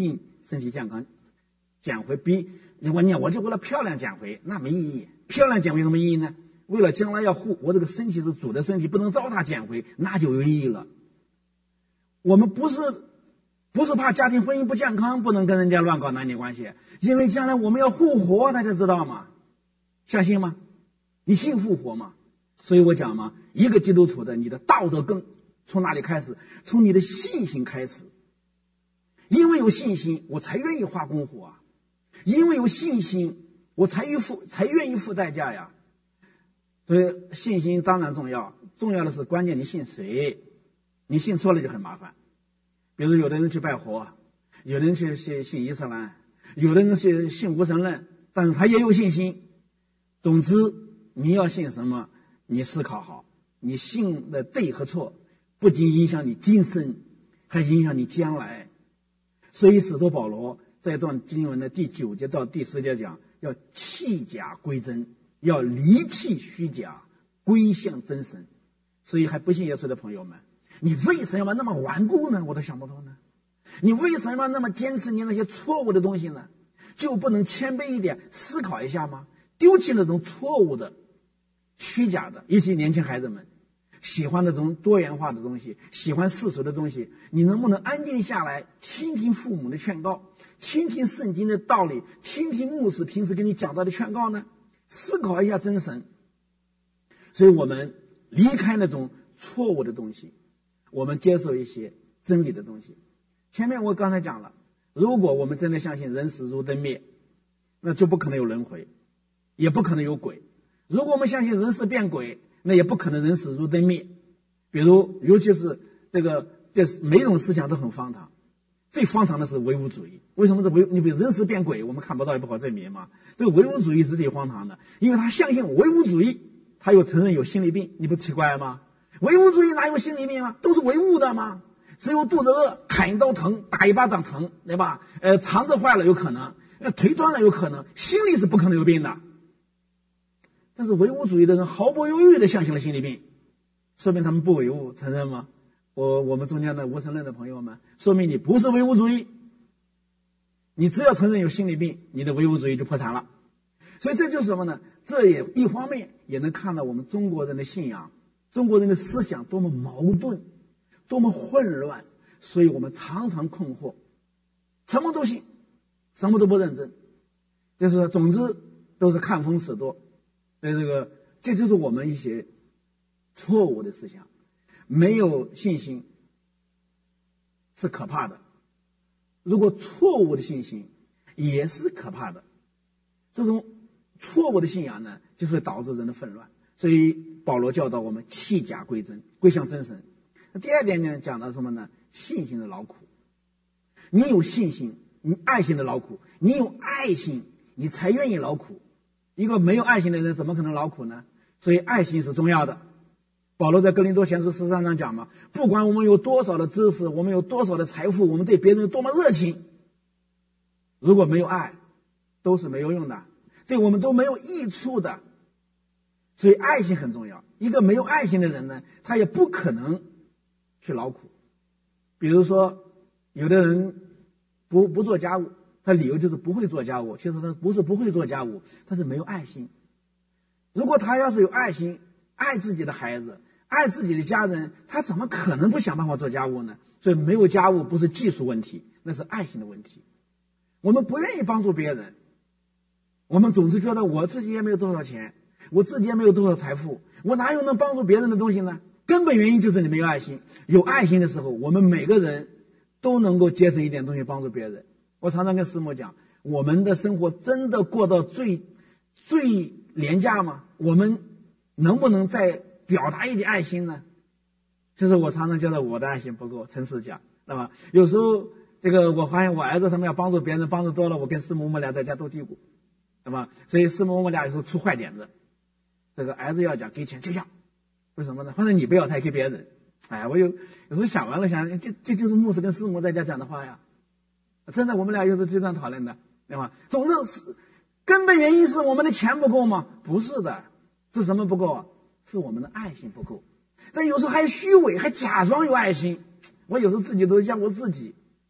身体健康减肥，比如果你我就为了漂亮减肥，那没意义。漂亮减肥有什么意义呢？为了将来要护我这个身体是主的身体，不能糟蹋减肥，那就有意义了。我们不是不是怕家庭婚姻不健康，不能跟人家乱搞男女关系，因为将来我们要复活，大家知道吗？相信吗？你信复活吗？所以我讲嘛，一个基督徒的你的道德根从哪里开始？从你的信心开始。因为有信心，我才愿意花功夫啊。因为有信心，我才愿付才愿意付代价呀。所以信心当然重要，重要的是关键你信谁。你信错了就很麻烦。比如有的人去拜佛，有的人去信信伊斯兰，有的人去信无神论，但是他也有信心。总之你要信什么，你思考好，你信的对和错不仅影响你今生，还影响你将来。所以使徒保罗在这段经文的第九节到第十节讲，要弃假归真，要离弃虚假，归向真神。所以还不信耶稣的朋友们，你为什么那么顽固呢？我都想不通呢。你为什么那么坚持你那些错误的东西呢？就不能谦卑一点，思考一下吗？丢弃那种错误的虚假的，尤其年轻孩子们喜欢那种多元化的东西，喜欢世俗的东西，你能不能安静下来，听听父母的劝告，听听圣经的道理，听听牧师平时跟你讲到的劝告呢？思考一下真神。所以我们离开那种错误的东西，我们接受一些真理的东西。前面我刚才讲了，如果我们真的相信人死如灯灭，那就不可能有轮回，也不可能有鬼。如果我们相信人死变鬼，那也不可能人死如灯灭。比如尤其是这个这每种思想都很荒唐，最荒唐的是唯物主义。为什么是唯？你比如人死变鬼，我们看不到也不好证明嘛。这个唯物主义是最荒唐的，因为他相信唯物主义，他又承认有心理病，你不奇怪吗？唯物主义哪有心理病啊？都是唯物的吗？只有肚子饿砍一刀疼，打一巴掌疼，对吧？呃，肠子坏了有可能，呃，腿断了有可能，心里是不可能有病的。但是唯物主义的人毫不犹豫地相信了心理病，说明他们不唯物，承认吗？我我们中间的无神论的朋友们，说明你不是唯物主义。你只要承认有心理病，你的唯物主义就破产了。所以这就是什么呢？这也一方面也能看到我们中国人的信仰，中国人的思想多么矛盾，多么混乱，所以我们常常困惑，什么都信，什么都不认真，就是说总之都是看风使舵。所以这个这就是我们一些错误的思想。没有信心是可怕的，如果错误的信心也是可怕的。这种错误的信仰呢，就会导致人的纷乱。所以保罗教导我们弃假归真，归向真神。第二点呢，讲到什么呢？信心的劳苦。你有信心，你爱心的劳苦，你有爱心，你才愿意劳苦。一个没有爱心的人怎么可能劳苦呢？所以爱心是重要的。保罗在哥林多前书十三章讲嘛，不管我们有多少的知识，我们有多少的财富，我们对别人有多么热情，如果没有爱，都是没有用的，对我们都没有益处的。所以爱心很重要。一个没有爱心的人呢，他也不可能去劳苦。比如说有的人不不做家务，他理由就是不会做家务，其实他不是不会做家务，他是没有爱心。如果他要是有爱心，爱自己的孩子，爱自己的家人，他怎么可能不想办法做家务呢？所以没有家务不是技术问题，那是爱心的问题。我们不愿意帮助别人，我们总是觉得我自己也没有多少钱，我自己也没有多少财富，我哪有能帮助别人的东西呢？根本原因就是你没有爱心。有爱心的时候，我们每个人都能够节省一点东西帮助别人。我常常跟师母讲，我们的生活真的过到最最廉价吗？我们能不能再表达一点爱心呢？就是我常常觉得我的爱心不够，诚实讲，那么有时候这个我发现我儿子他们要帮助别人帮助多了，我跟师母我们俩在家斗地主，那么所以师母我们俩有时候出坏点子，这个儿子要讲给钱就要，为什么呢？反正你不要他也给别人。哎，我有有时候想完了想，这这就是牧师跟师母在家讲的话呀。真的，我们俩有时候就这样讨论的，对吧？总之是根本原因是我们的钱不够吗？不是的，是什么不够啊？是我们的爱心不够。但有时候还虚伪，还假装有爱心。我有时候自己都让我自己，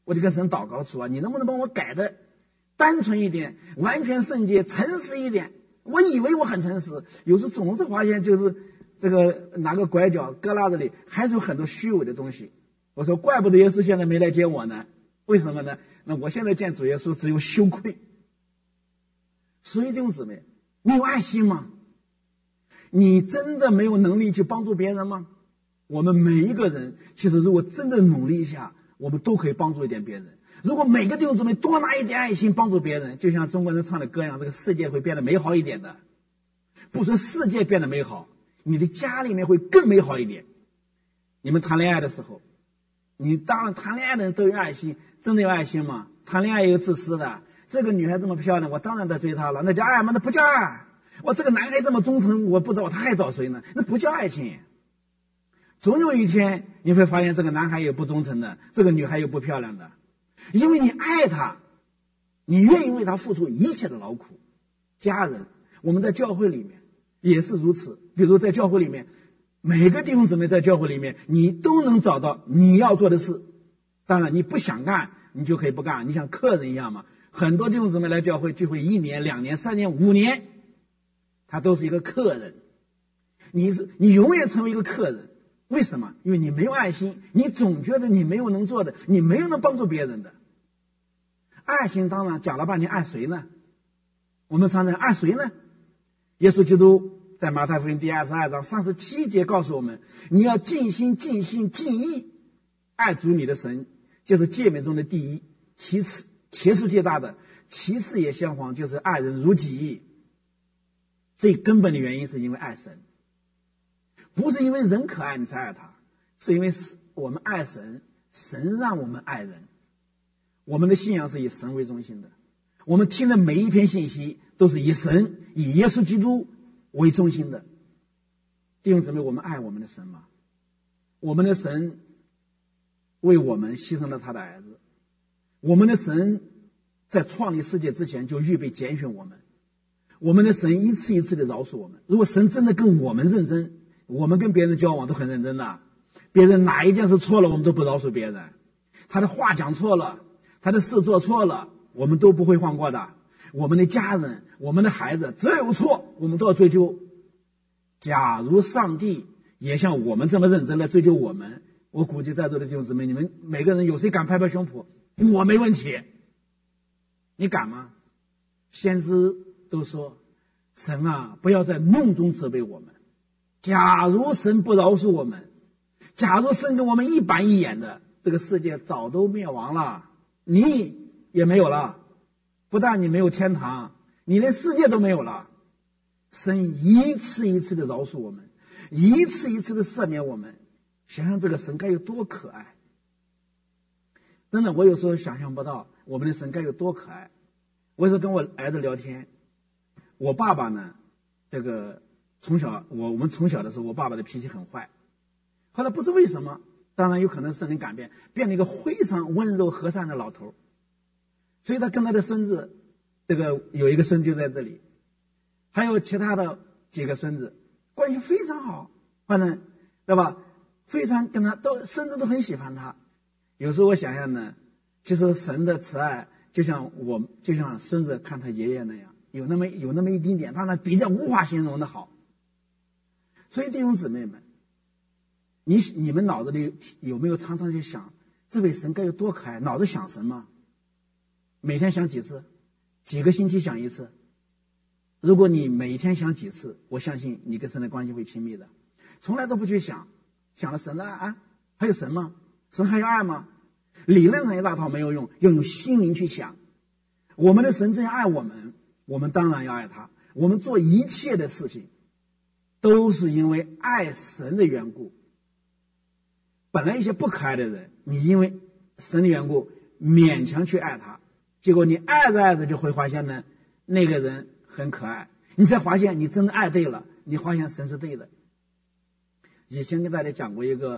我就跟神祷告说啊，你能不能帮我改的单纯一点，完全圣洁，诚实一点？我以为我很诚实，有时总是发现就是这个拿个拐角搁那这里，还是有很多虚伪的东西。我说怪不得耶稣现在没来见我呢，为什么呢？那我现在见主耶稣只有羞愧。所以弟兄姊妹，你有爱心吗？你真的没有能力去帮助别人吗？我们每一个人其实如果真的努力一下，我们都可以帮助一点别人。如果每个弟兄姊妹多拿一点爱心帮助别人，就像中国人唱的歌一样，这个世界会变得美好一点的。不说世界变得美好，你的家里面会更美好一点。你们谈恋爱的时候，你当然谈恋爱的人都有爱心，真的有爱心吗？谈恋爱也有自私的，这个女孩这么漂亮，我当然在追她了，那叫爱吗？那不叫爱。我这个男孩这么忠诚，我不知道他还找谁呢？那不叫爱情。总有一天你会发现这个男孩也不忠诚的，这个女孩也不漂亮的，因为你爱他，你愿意为他付出一切的劳苦。家人，我们在教会里面也是如此。比如在教会里面，每个弟兄姊妹在教会里面，你都能找到你要做的事。当然你不想干，你就可以不干，你像客人一样嘛。很多弟兄姊妹来教会聚会一年、两年、三年、五年，他都是一个客人。你是你永远成为一个客人。为什么？因为你没有爱心，你总觉得你没有能做的，你没有能帮助别人的。爱心当然讲了半天，爱谁呢？我们常常爱谁呢？耶稣基督在马太福音第二十二章三十七节告诉我们，你要尽心尽性尽意爱主你的神，就是诫命中的第一，其次其次最大的，其次也相仿，就是爱人如己。最根本的原因是因为爱神，不是因为人可爱你才爱他，是因为我们爱神，神让我们爱人。我们的信仰是以神为中心的，我们听的每一篇信息都是以神以耶稣基督为中心的。弟兄姊妹，我们爱我们的神吗？我们的神为我们牺牲了他的儿子，我们的神在创立世界之前就预备拣选我们，我们的神一次一次的饶恕我们。如果神真的跟我们认真，我们跟别人交往都很认真的，别人哪一件事错了，我们都不饶恕别人。他的话讲错了，他的事做错了，我们都不会放过的。我们的家人，我们的孩子，只要有错，我们都要追究。假如上帝也像我们这么认真来追究我们，我估计在座的弟兄姊妹，你们每个人有谁敢拍拍胸脯？我没问题。你敢吗？先知都说，神啊，不要在梦中责备我们。假如神不饶恕我们，假如神跟我们一板一眼的，这个世界早都灭亡了，你也没有了。不但你没有天堂，你连世界都没有了。神一次一次的饶恕我们，一次一次的赦免我们，想想这个神该有多可爱。真的，我有时候想象不到我们的神该有多可爱。我有时候跟我儿子聊天，我爸爸呢，这个从小我我们从小的时候，我爸爸的脾气很坏，后来不知为什么，当然有可能是人改变，变了一个非常温柔和善的老头。所以他跟他的孙子，这个有一个孙就在这里，还有其他的几个孙子，关系非常好，反正对吧？非常跟他都孙子都很喜欢他。有时候我想想呢，其实神的慈爱就像我就像孙子看他爷爷那样，有那么有那么一丁点，当然比较无法形容的好。所以弟兄姊妹们，你你们脑子里有没有常常去想，这位神该有多可爱？脑子想神吗？每天想几次？几个星期想一次？如果你每天想几次，我相信你跟神的关系会亲密的。从来都不去想，想了神了啊，还有神吗？神还有爱吗？理论上一大套没有用，要用心灵去想。我们的神这样爱我们，我们当然要爱他。我们做一切的事情都是因为爱神的缘故。本来一些不可爱的人，你因为神的缘故勉强去爱他，结果你爱着爱着就会发现呢，那个人很可爱，你才发现你真的爱对了，你发现神是对的。以前跟大家讲过一个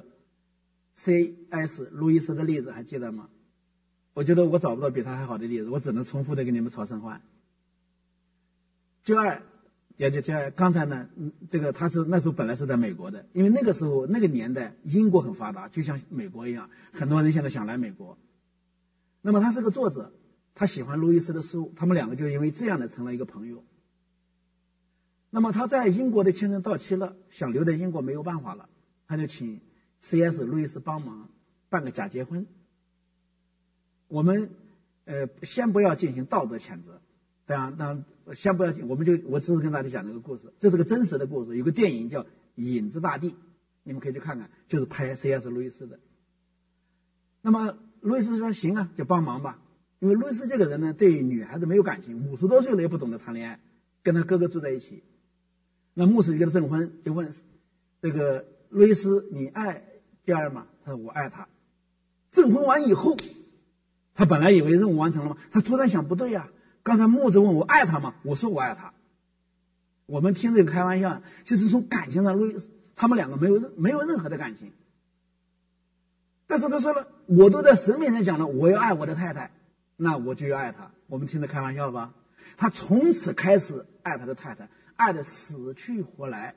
C S 路易斯的例子，还记得吗？我觉得我找不到比他还好的例子，我只能重复的给你们炒生换。就爱也就就刚才呢，这个他是那时候本来是在美国的，因为那个时候那个年代英国很发达，就像美国一样，很多人现在想来美国。 那么他是个作者，他喜欢路易斯的书，他们两个就因为这样的成了一个朋友。那么他在英国的签证到期了，想留在英国没有办法了，他就请 C S 路易斯帮忙办个假结婚。我们呃先不要进行道德谴责，当然当然先不要进，我们就我只是跟大家讲这个故事，这是个真实的故事，有个电影叫《影子大地》，你们可以去看看，就是拍 C S 路易斯的。那么路易斯说行啊，就帮忙吧，因为路易斯这个人呢对女孩子没有感情，五十多岁了也不懂得谈恋爱，跟他哥哥住在一起。那牧师就给他证婚，就问这个路易斯你爱第二吗？他说我爱他。证婚完以后，他本来以为任务完成了嘛，他突然想不对呀、啊，刚才牧师问我爱他吗？我说我爱他。我们听这个开玩笑，就是从感情上，路易斯他们两个没有没有任何的感情。但是他说了，我都在神面前讲了，我要爱我的太太，那我就要爱她。我们听着开玩笑吧？他从此开始爱他的太太，爱得死去活来。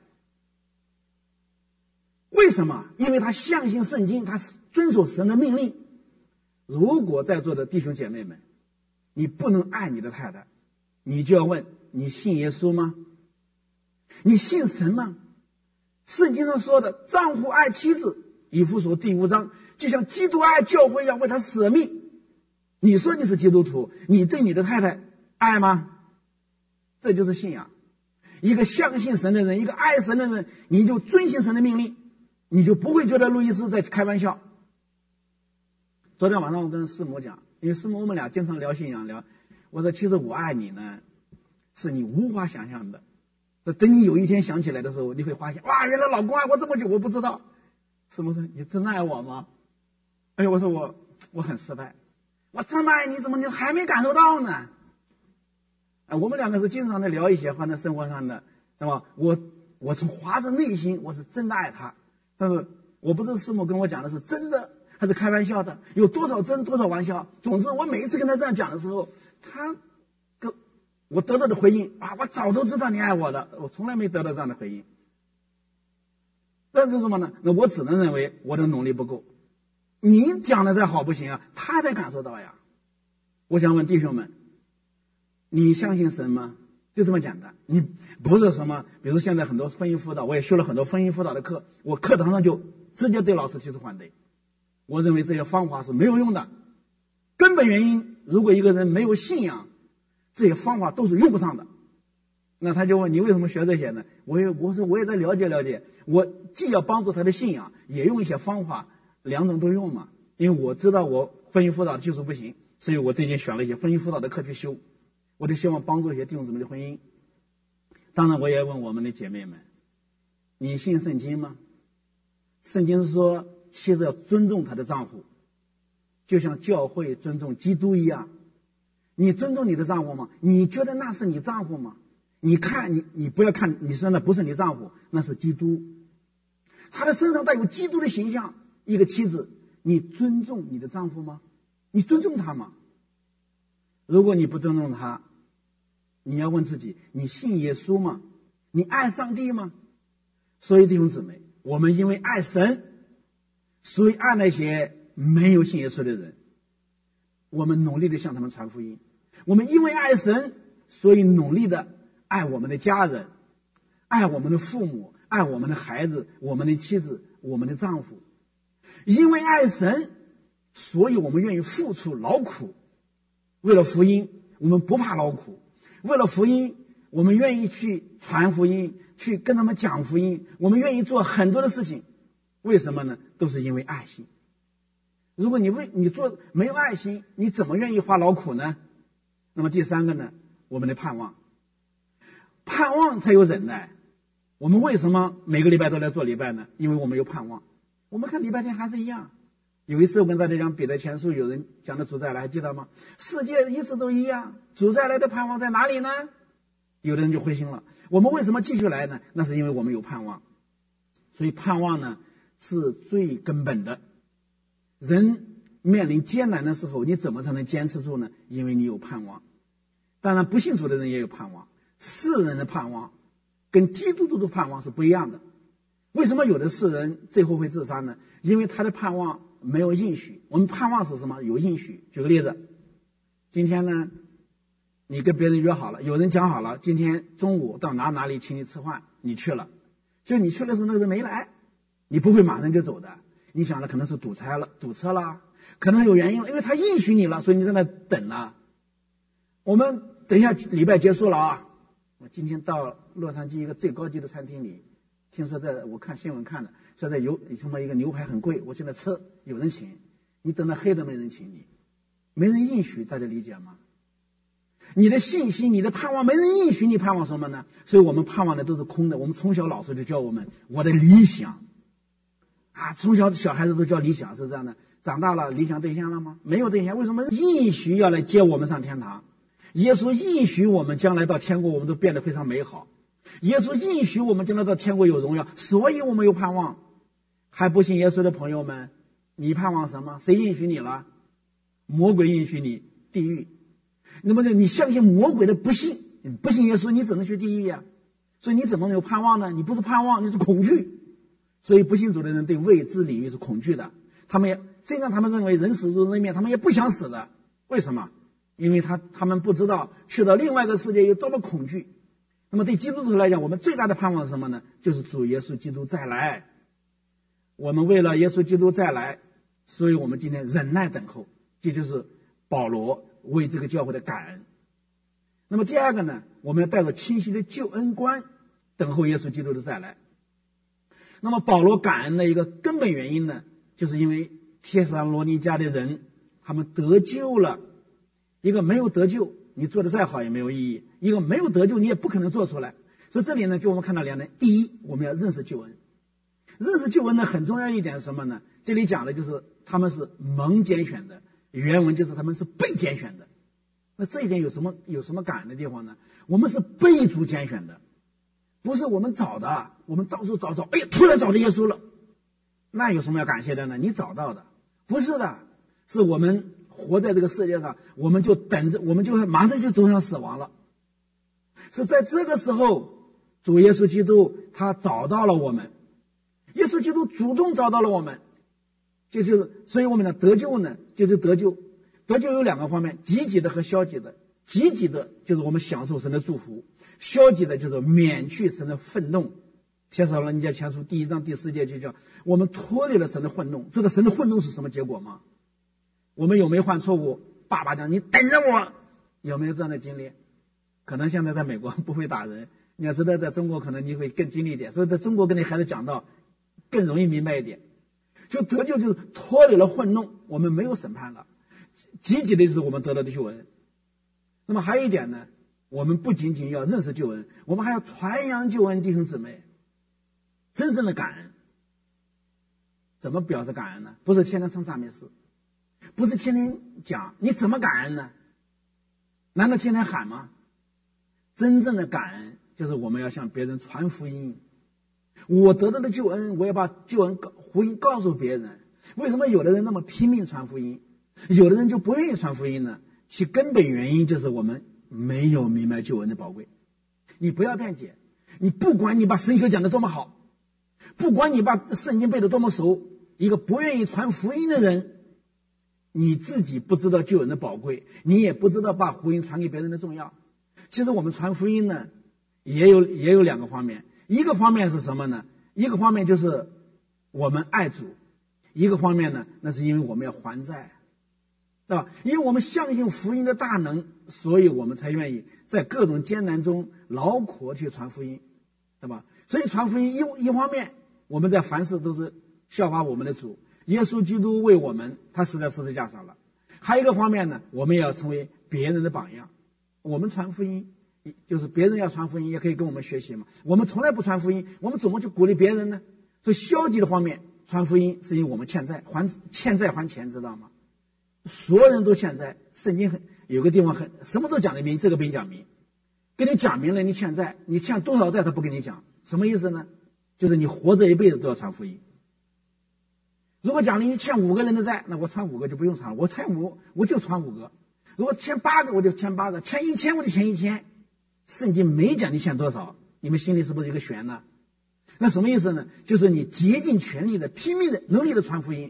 为什么？因为他相信圣经，他遵守神的命令。如果在座的弟兄姐妹们，你不能爱你的太太，你就要问，你信耶稣吗？你信神吗？圣经上说的，丈夫爱妻子，以弗所第五章，就像基督爱教会一样，为他舍命。你说你是基督徒，你对你的太太爱吗？这就是信仰。一个相信神的人，一个爱神的人，你就遵行神的命令，你就不会觉得路易斯在开玩笑。昨天晚上我跟师母讲，因为师母我们俩经常聊信仰，聊，我说其实我爱你呢，是你无法想象的。等你有一天想起来的时候，你会发现，哇，原来老公爱我这么久，我不知道。师母说，你真爱我吗？哎，我说我我很失败，我这么爱你，怎么你还没感受到呢？哎，我们两个是经常的聊一些放在生活上的，对吧？我我从发自内心，我是真的爱他，但是我不知道师母跟我讲的是真的还是开玩笑的，有多少真多少玩笑。总之，我每一次跟他这样讲的时候，他跟我得到的回应啊，我早都知道你爱我的，我从来没得到这样的回应。那是什么呢？那我只能认为我的努力不够。你讲的再好不行啊，他得感受到呀。我想问弟兄们，你相信神吗？就这么简单。你不是什么，比如现在很多婚姻辅导，我也修了很多婚姻辅导的课，我课堂上就直接对老师提出反对。我认为这些方法是没有用的。根本原因，如果一个人没有信仰，这些方法都是用不上的。那他就问你为什么学这些呢？我也我说我也在了解了解，我既要帮助他的信仰，也用一些方法，两种都用嘛。因为我知道我婚姻辅导的技术不行，所以我最近选了一些婚姻辅导的课去修，我就希望帮助一些弟兄姊妹的婚姻。当然我也问我们的姐妹们，你信圣经吗？圣经说妻子要尊重她的丈夫，就像教会尊重基督一样。你尊重你的丈夫吗？你觉得那是你丈夫吗？你看你你不要看，你说那不是你丈夫，那是基督，他的身上带有基督的形象。一个妻子，你尊重你的丈夫吗？你尊重他吗？如果你不尊重他，你要问自己，你信耶稣吗？你爱上帝吗？所以弟兄姊妹，我们因为爱神，所以爱那些没有信耶稣的人，我们努力的向他们传福音。我们因为爱神，所以努力的爱我们的家人，爱我们的父母，爱我们的孩子，我们的妻子，我们的丈夫。因为爱神，所以我们愿意付出劳苦。为了福音，我们不怕劳苦。为了福音，我们愿意去传福音，去跟他们讲福音。我们愿意做很多的事情。为什么呢？都是因为爱心。如果你为你做没有爱心，你怎么愿意花劳苦呢？那么第三个呢，我们的盼望。盼望才有忍耐。我们为什么每个礼拜都来做礼拜呢？因为我们有盼望。我们看礼拜天还是一样。有一次我跟大家讲彼得前书，有人讲的主再来，还记得吗？世界一直都一样，主再来的盼望在哪里呢？有的人就灰心了。我们为什么继续来呢？那是因为我们有盼望。所以盼望呢是最根本的。人面临艰难的时候，你怎么才能坚持住呢？因为你有盼望。当然不信主的人也有盼望。世人的盼望跟基督徒的盼望是不一样的。为什么有的世人最后会自杀呢？因为他的盼望没有应许，我们盼望是什么？有应许。举个例子，今天呢，你跟别人约好了，有人讲好了，今天中午到哪哪里请你吃饭，你去了，就你去的时候那个人没来，你不会马上就走的，你想了可能是堵车了，堵车了，可能有原因了，因为他应许你了，所以你在那等了。我们等一下礼拜结束了啊，我今天到洛杉矶一个最高级的餐厅里，听说在我看新闻看的，说在有什么一个牛排很贵，我现在吃，有人请，你等到黑都没人请你，没人应许，大家理解吗？你的信心，你的盼望，没人应许，你盼望什么呢？所以我们盼望的都是空的。我们从小老师就教我们，我的理想啊，从小小孩子都叫理想，是这样的。长大了，理想兑现了吗？没有兑现。为什么应许要来接我们上天堂？耶稣应许我们将来到天国，我们都变得非常美好。耶稣应许我们将来到天国有荣耀，所以我们有盼望。还不信耶稣的朋友们，你盼望什么？谁应许你了？魔鬼应许你地狱。那么你相信魔鬼的不信，你不信耶稣，你只能去地狱呀。所以你怎么能有盼望呢？你不是盼望，你是恐惧。所以不信主的人对未知领域是恐惧的，他们也虽然他们认为人死如人灭，他们也不想死的。为什么？因为他他们不知道去到另外一个世界有多么恐惧。那么对基督徒来讲，我们最大的盼望是什么呢？就是主耶稣基督再来。我们为了耶稣基督再来，所以我们今天忍耐等候，这就是保罗为这个教会的感恩。那么第二个呢，我们要带着清晰的救恩观等候耶稣基督的再来。那么保罗感恩的一个根本原因呢，就是因为帖撒罗尼迦的人他们得救了。一个没有得救，你做的再好也没有意义；一个没有得救，你也不可能做出来。所以这里呢，就我们看到两点：第一，我们要认识救恩。认识救恩呢，很重要一点是什么呢？这里讲的就是他们是蒙拣选的，原文就是他们是被拣选的。那这一点有什么有什么感恩的地方呢？我们是被主拣选的，不是我们找的，我们到处找找，哎呀，突然找到耶稣了，那有什么要感谢的呢？你找到的，不是的，是我们活在这个世界上，我们就等着，我们就马上就走向死亡了。是在这个时候，主耶稣基督他找到了我们，耶稣基督主动找到了我们，这就是所以我们的得救呢，就是得救。得救有两个方面，积极的和消极的。积极的就是我们享受神的祝福，消极的就是免去神的愤怒。帖撒罗尼迦前书第一章第四节就讲，我们脱离了神的愤怒。这个神的愤怒是什么结果吗？我们有没有犯错误？爸爸讲你等着我，有没有这样的经历？可能现在在美国不会打人，你要知道在中国可能你会更经历一点，所以在中国跟你孩子讲到更容易明白一点。就得救就是脱离了愤怒，我们没有审判了。积极的就是我们得到的救恩。那么还有一点呢，我们不仅仅要认识救恩，我们还要传扬救恩。弟兄姊妹，真正的感恩怎么表示感恩呢？不是天天称赞美诗，不是天天讲，你怎么感恩呢？难道天天喊吗？真正的感恩就是我们要向别人传福音。我得到的救恩，我要把救恩福音告诉别人。为什么有的人那么拼命传福音，有的人就不愿意传福音呢？其根本原因就是我们没有明白救恩的宝贵。你不要辩解，你不管你把神学讲得多么好，不管你把圣经背得多么熟，一个不愿意传福音的人，你自己不知道救恩的宝贵，你也不知道把福音传给别人的重要。其实我们传福音呢，也有也有两个方面，一个方面是什么呢？一个方面就是我们爱主，一个方面呢，那是因为我们要还债，对吧？因为我们相信福音的大能，所以我们才愿意在各种艰难中劳苦去传福音，对吧？所以传福音一一方面，我们在凡事都是效法我们的主耶稣基督为我们，他死在十字架上了。还有一个方面呢，我们也要成为别人的榜样。我们传福音，就是别人要传福音，也可以跟我们学习嘛。我们从来不传福音，我们怎么去鼓励别人呢？所以消极的方面，传福音是因为我们欠债，还欠债还钱，知道吗？所有人都欠债，圣经很有个地方很什么都讲得明，这个没讲明，跟你讲明了你欠债，你欠多少债他不跟你讲，什么意思呢？就是你活着一辈子都要传福音。如果讲了你欠五个人的债，那我传五个就不用传了，我欠五我就传五个。如果欠八个我就欠八个，欠一千我就欠一千。圣经没讲你欠多少，你们心里是不是有个悬呢？那什么意思呢？就是你竭尽全力的拼命的能力的传福音，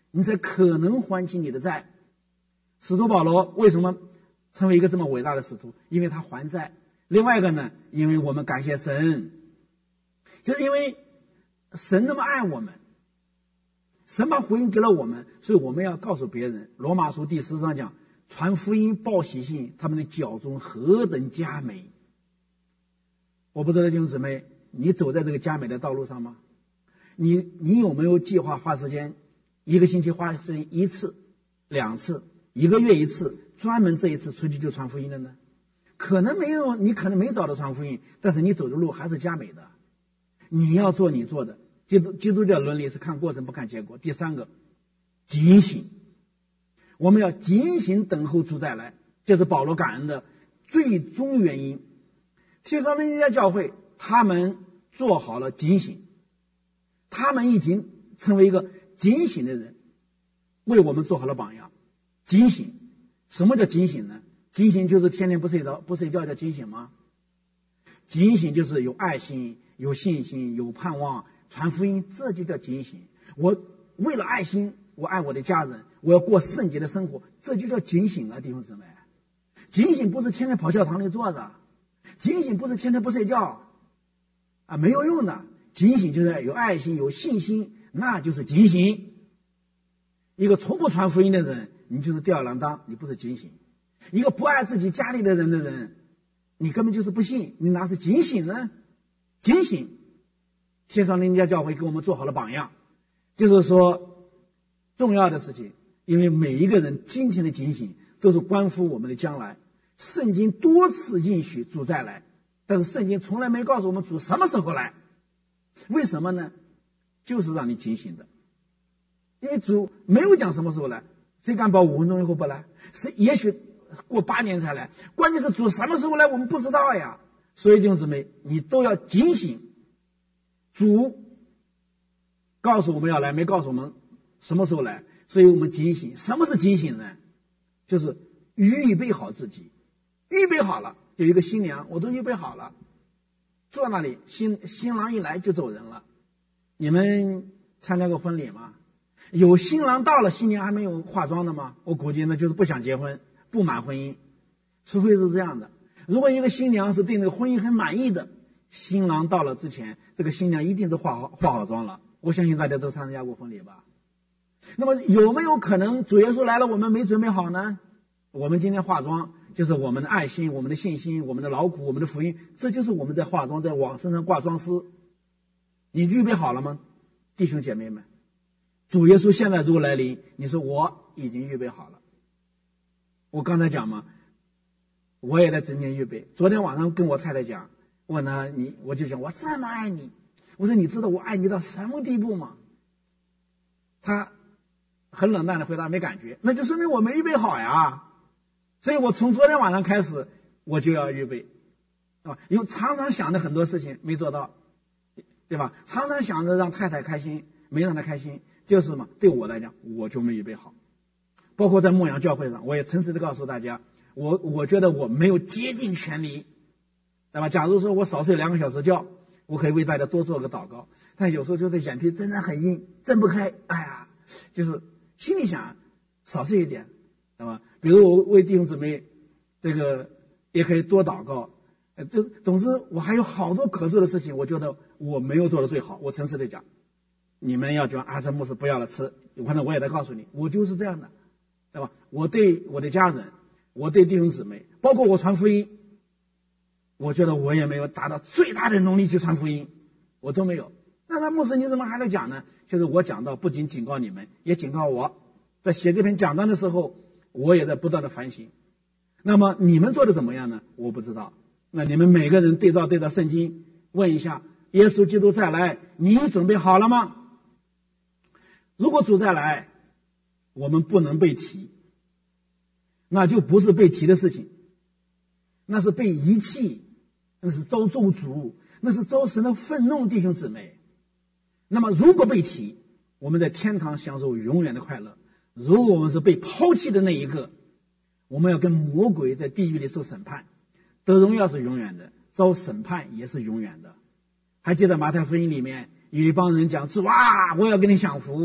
你才可能还清你的债。使徒保罗为什么成为一个这么伟大的使徒？因为他还债。另外一个呢，因为我们感谢神，就是因为神那么爱我们，神把福音给了我们，所以我们要告诉别人。罗马书第十章讲，传福音报喜信，他们的脚中何等佳美。我不知道弟兄姊妹，你走在这个佳美的道路上吗？你你有没有计划花时间，一个星期花时间一次、两次，一个月一次，专门这一次出去就传福音的呢？可能没有，你可能没找到传福音，但是你走的路还是佳美的。你要做你做的。基督基督教伦理是看过程不看结果。第三个，警醒，我们要警醒等候主再来，这是保罗感恩的最终原因。帖撒罗尼迦教会他们做好了警醒，他们已经成为一个警醒的人，为我们做好了榜样。警醒，什么叫警醒呢？警醒就是天天不睡着不睡觉叫警醒吗？警醒就是有爱心、有信心、有盼望，传福音，这就叫警醒。我为了爱心，我爱我的家人，我要过圣洁的生活，这就叫警醒啊，弟兄姊妹。警醒不是天天跑教堂里坐着，警醒不是天天不睡觉啊，没有用的。警醒就是有爱心、有信心，那就是警醒。一个从不传福音的人，你就是吊儿郎当，你不是警醒。一个不爱自己家里的人的人，你根本就是不信，你哪是警醒呢？警醒，帖撒罗尼迦教会给我们做好了榜样，就是说重要的事情，因为每一个人今天的警醒都是关乎我们的将来。圣经多次应许主再来，但是圣经从来没告诉我们主什么时候来。为什么呢？就是让你警醒的。因为主没有讲什么时候来，谁敢保五分钟以后不来？谁也许过八年才来，关键是主什么时候来我们不知道呀。所以弟兄姊妹，你都要警醒。主告诉我们要来，没告诉我们什么时候来，所以我们警醒。什么是警醒呢？就是预备好自己，预备好了，有一个新娘，我都预备好了，坐那里，新新郎一来就走人了。你们参加过婚礼吗？有新郎到了，新娘还没有化妆的吗？我估计那就是不想结婚，不满婚姻，除非是这样的。如果一个新娘是对那个婚姻很满意的，新郎到了之前，这个新娘一定都化好化好妆了。我相信大家都参加过婚礼吧。那么有没有可能主耶稣来了我们没准备好呢？我们今天化妆就是我们的爱心、我们的信心、我们的劳苦、我们的福音，这就是我们在化妆，在往身上挂装饰。你预备好了吗，弟兄姐妹们？主耶稣现在如果来临，你说我已经预备好了。我刚才讲嘛，我也在整天预备。昨天晚上跟我太太讲，问她你，我就讲我这么爱你，我说你知道我爱你到什么地步吗？她很冷淡的回答没感觉，那就说明我没预备好呀。所以我从昨天晚上开始我就要预备，啊，有常常想着很多事情没做到，对吧？常常想着让太太开心，没让她开心，就是嘛，对我来讲我就没预备好。包括在牧羊教会上，我也诚实的告诉大家，我我觉得我没有竭尽全力，对吧？假如说我少睡两个小时觉，我可以为大家多做个祷告，但有时候觉得眼皮真的很硬，睁不开，哎呀，就是心里想少睡一点，对吧？比如我为弟兄姊妹这个也可以多祷告，呃，就总之我还有好多可做的事情，我觉得我没有做的最好。我诚实的讲，你们要讲啊，这牧师不要了吃，反正我也得告诉你，我就是这样的，对吧？我对我的家人，我对弟兄姊妹，包括我传福音，我觉得我也没有达到最大的能力去传福音，我都没有。那那牧师你怎么还来讲呢？就是我讲到不仅警告你们，也警告我，在写这篇讲章的时候，我也在不断的反省。那么你们做的怎么样呢？我不知道。那你们每个人对照对照圣经，问一下，耶稣基督再来，你准备好了吗？如果主再来，我们不能被提，那就不是被提的事情，那是被遗弃，那是遭咒诅，那是遭神的愤怒，弟兄姊妹。那么如果被提，我们在天堂享受永远的快乐；如果我们是被抛弃的那一个，我们要跟魔鬼在地狱里受审判。得荣耀是永远的，遭审判也是永远的。还记得马太福音里面有一帮人讲主啊，我要跟你享福，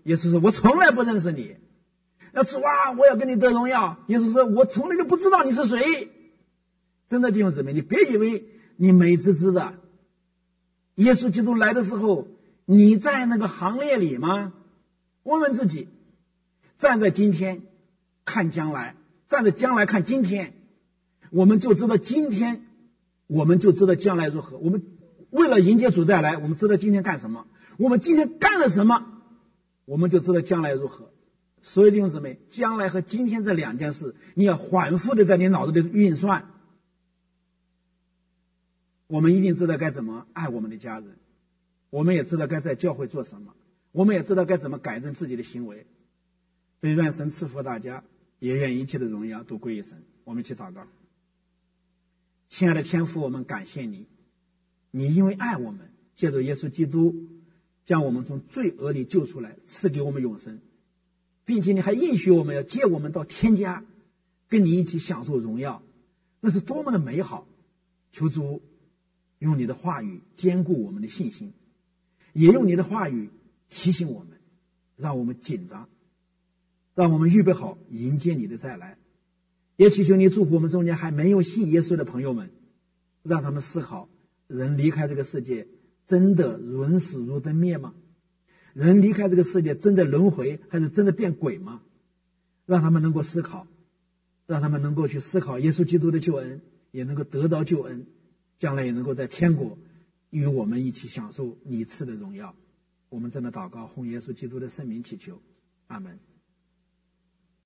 耶稣说我从来不认识你。那主啊，我要跟你得荣耀。耶稣说我从来就不知道你是谁。真的弟兄姊妹，你别以为你美滋滋的，耶稣基督来的时候你在那个行列里吗？问问自己，站在今天看将来，站在将来看今天，我们就知道今天，我们就知道将来如何。我们为了迎接主再来，我们知道今天干什么，我们今天干了什么，我们就知道将来如何。所以弟兄姊妹，将来和今天这两件事你要反复的在你脑子里运算。我们一定知道该怎么爱我们的家人，我们也知道该在教会做什么，我们也知道该怎么改正自己的行为。所以愿神赐福大家，也愿一切的荣耀都归于神。我们一起祷告。亲爱的天父，我们感谢你，你因为爱我们，借着耶稣基督将我们从罪恶里救出来，赐给我们永生，并且你还应许我们要接我们到天家，跟你一起享受荣耀，那是多么的美好。求主用你的话语坚固我们的信心，也用你的话语提醒我们，让我们紧张，让我们预备好迎接你的再来。也祈求你祝福我们中间还没有信耶稣的朋友们，让他们思考，人离开这个世界真的人死如灯灭吗？人离开这个世界真的轮回还是真的变鬼吗？让他们能够思考，让他们能够去思考耶稣基督的救恩，也能够得到救恩，将来也能够在天国与我们一起享受你赐的荣耀。我们真的祷告，奉耶稣基督的圣名祈求，阿们。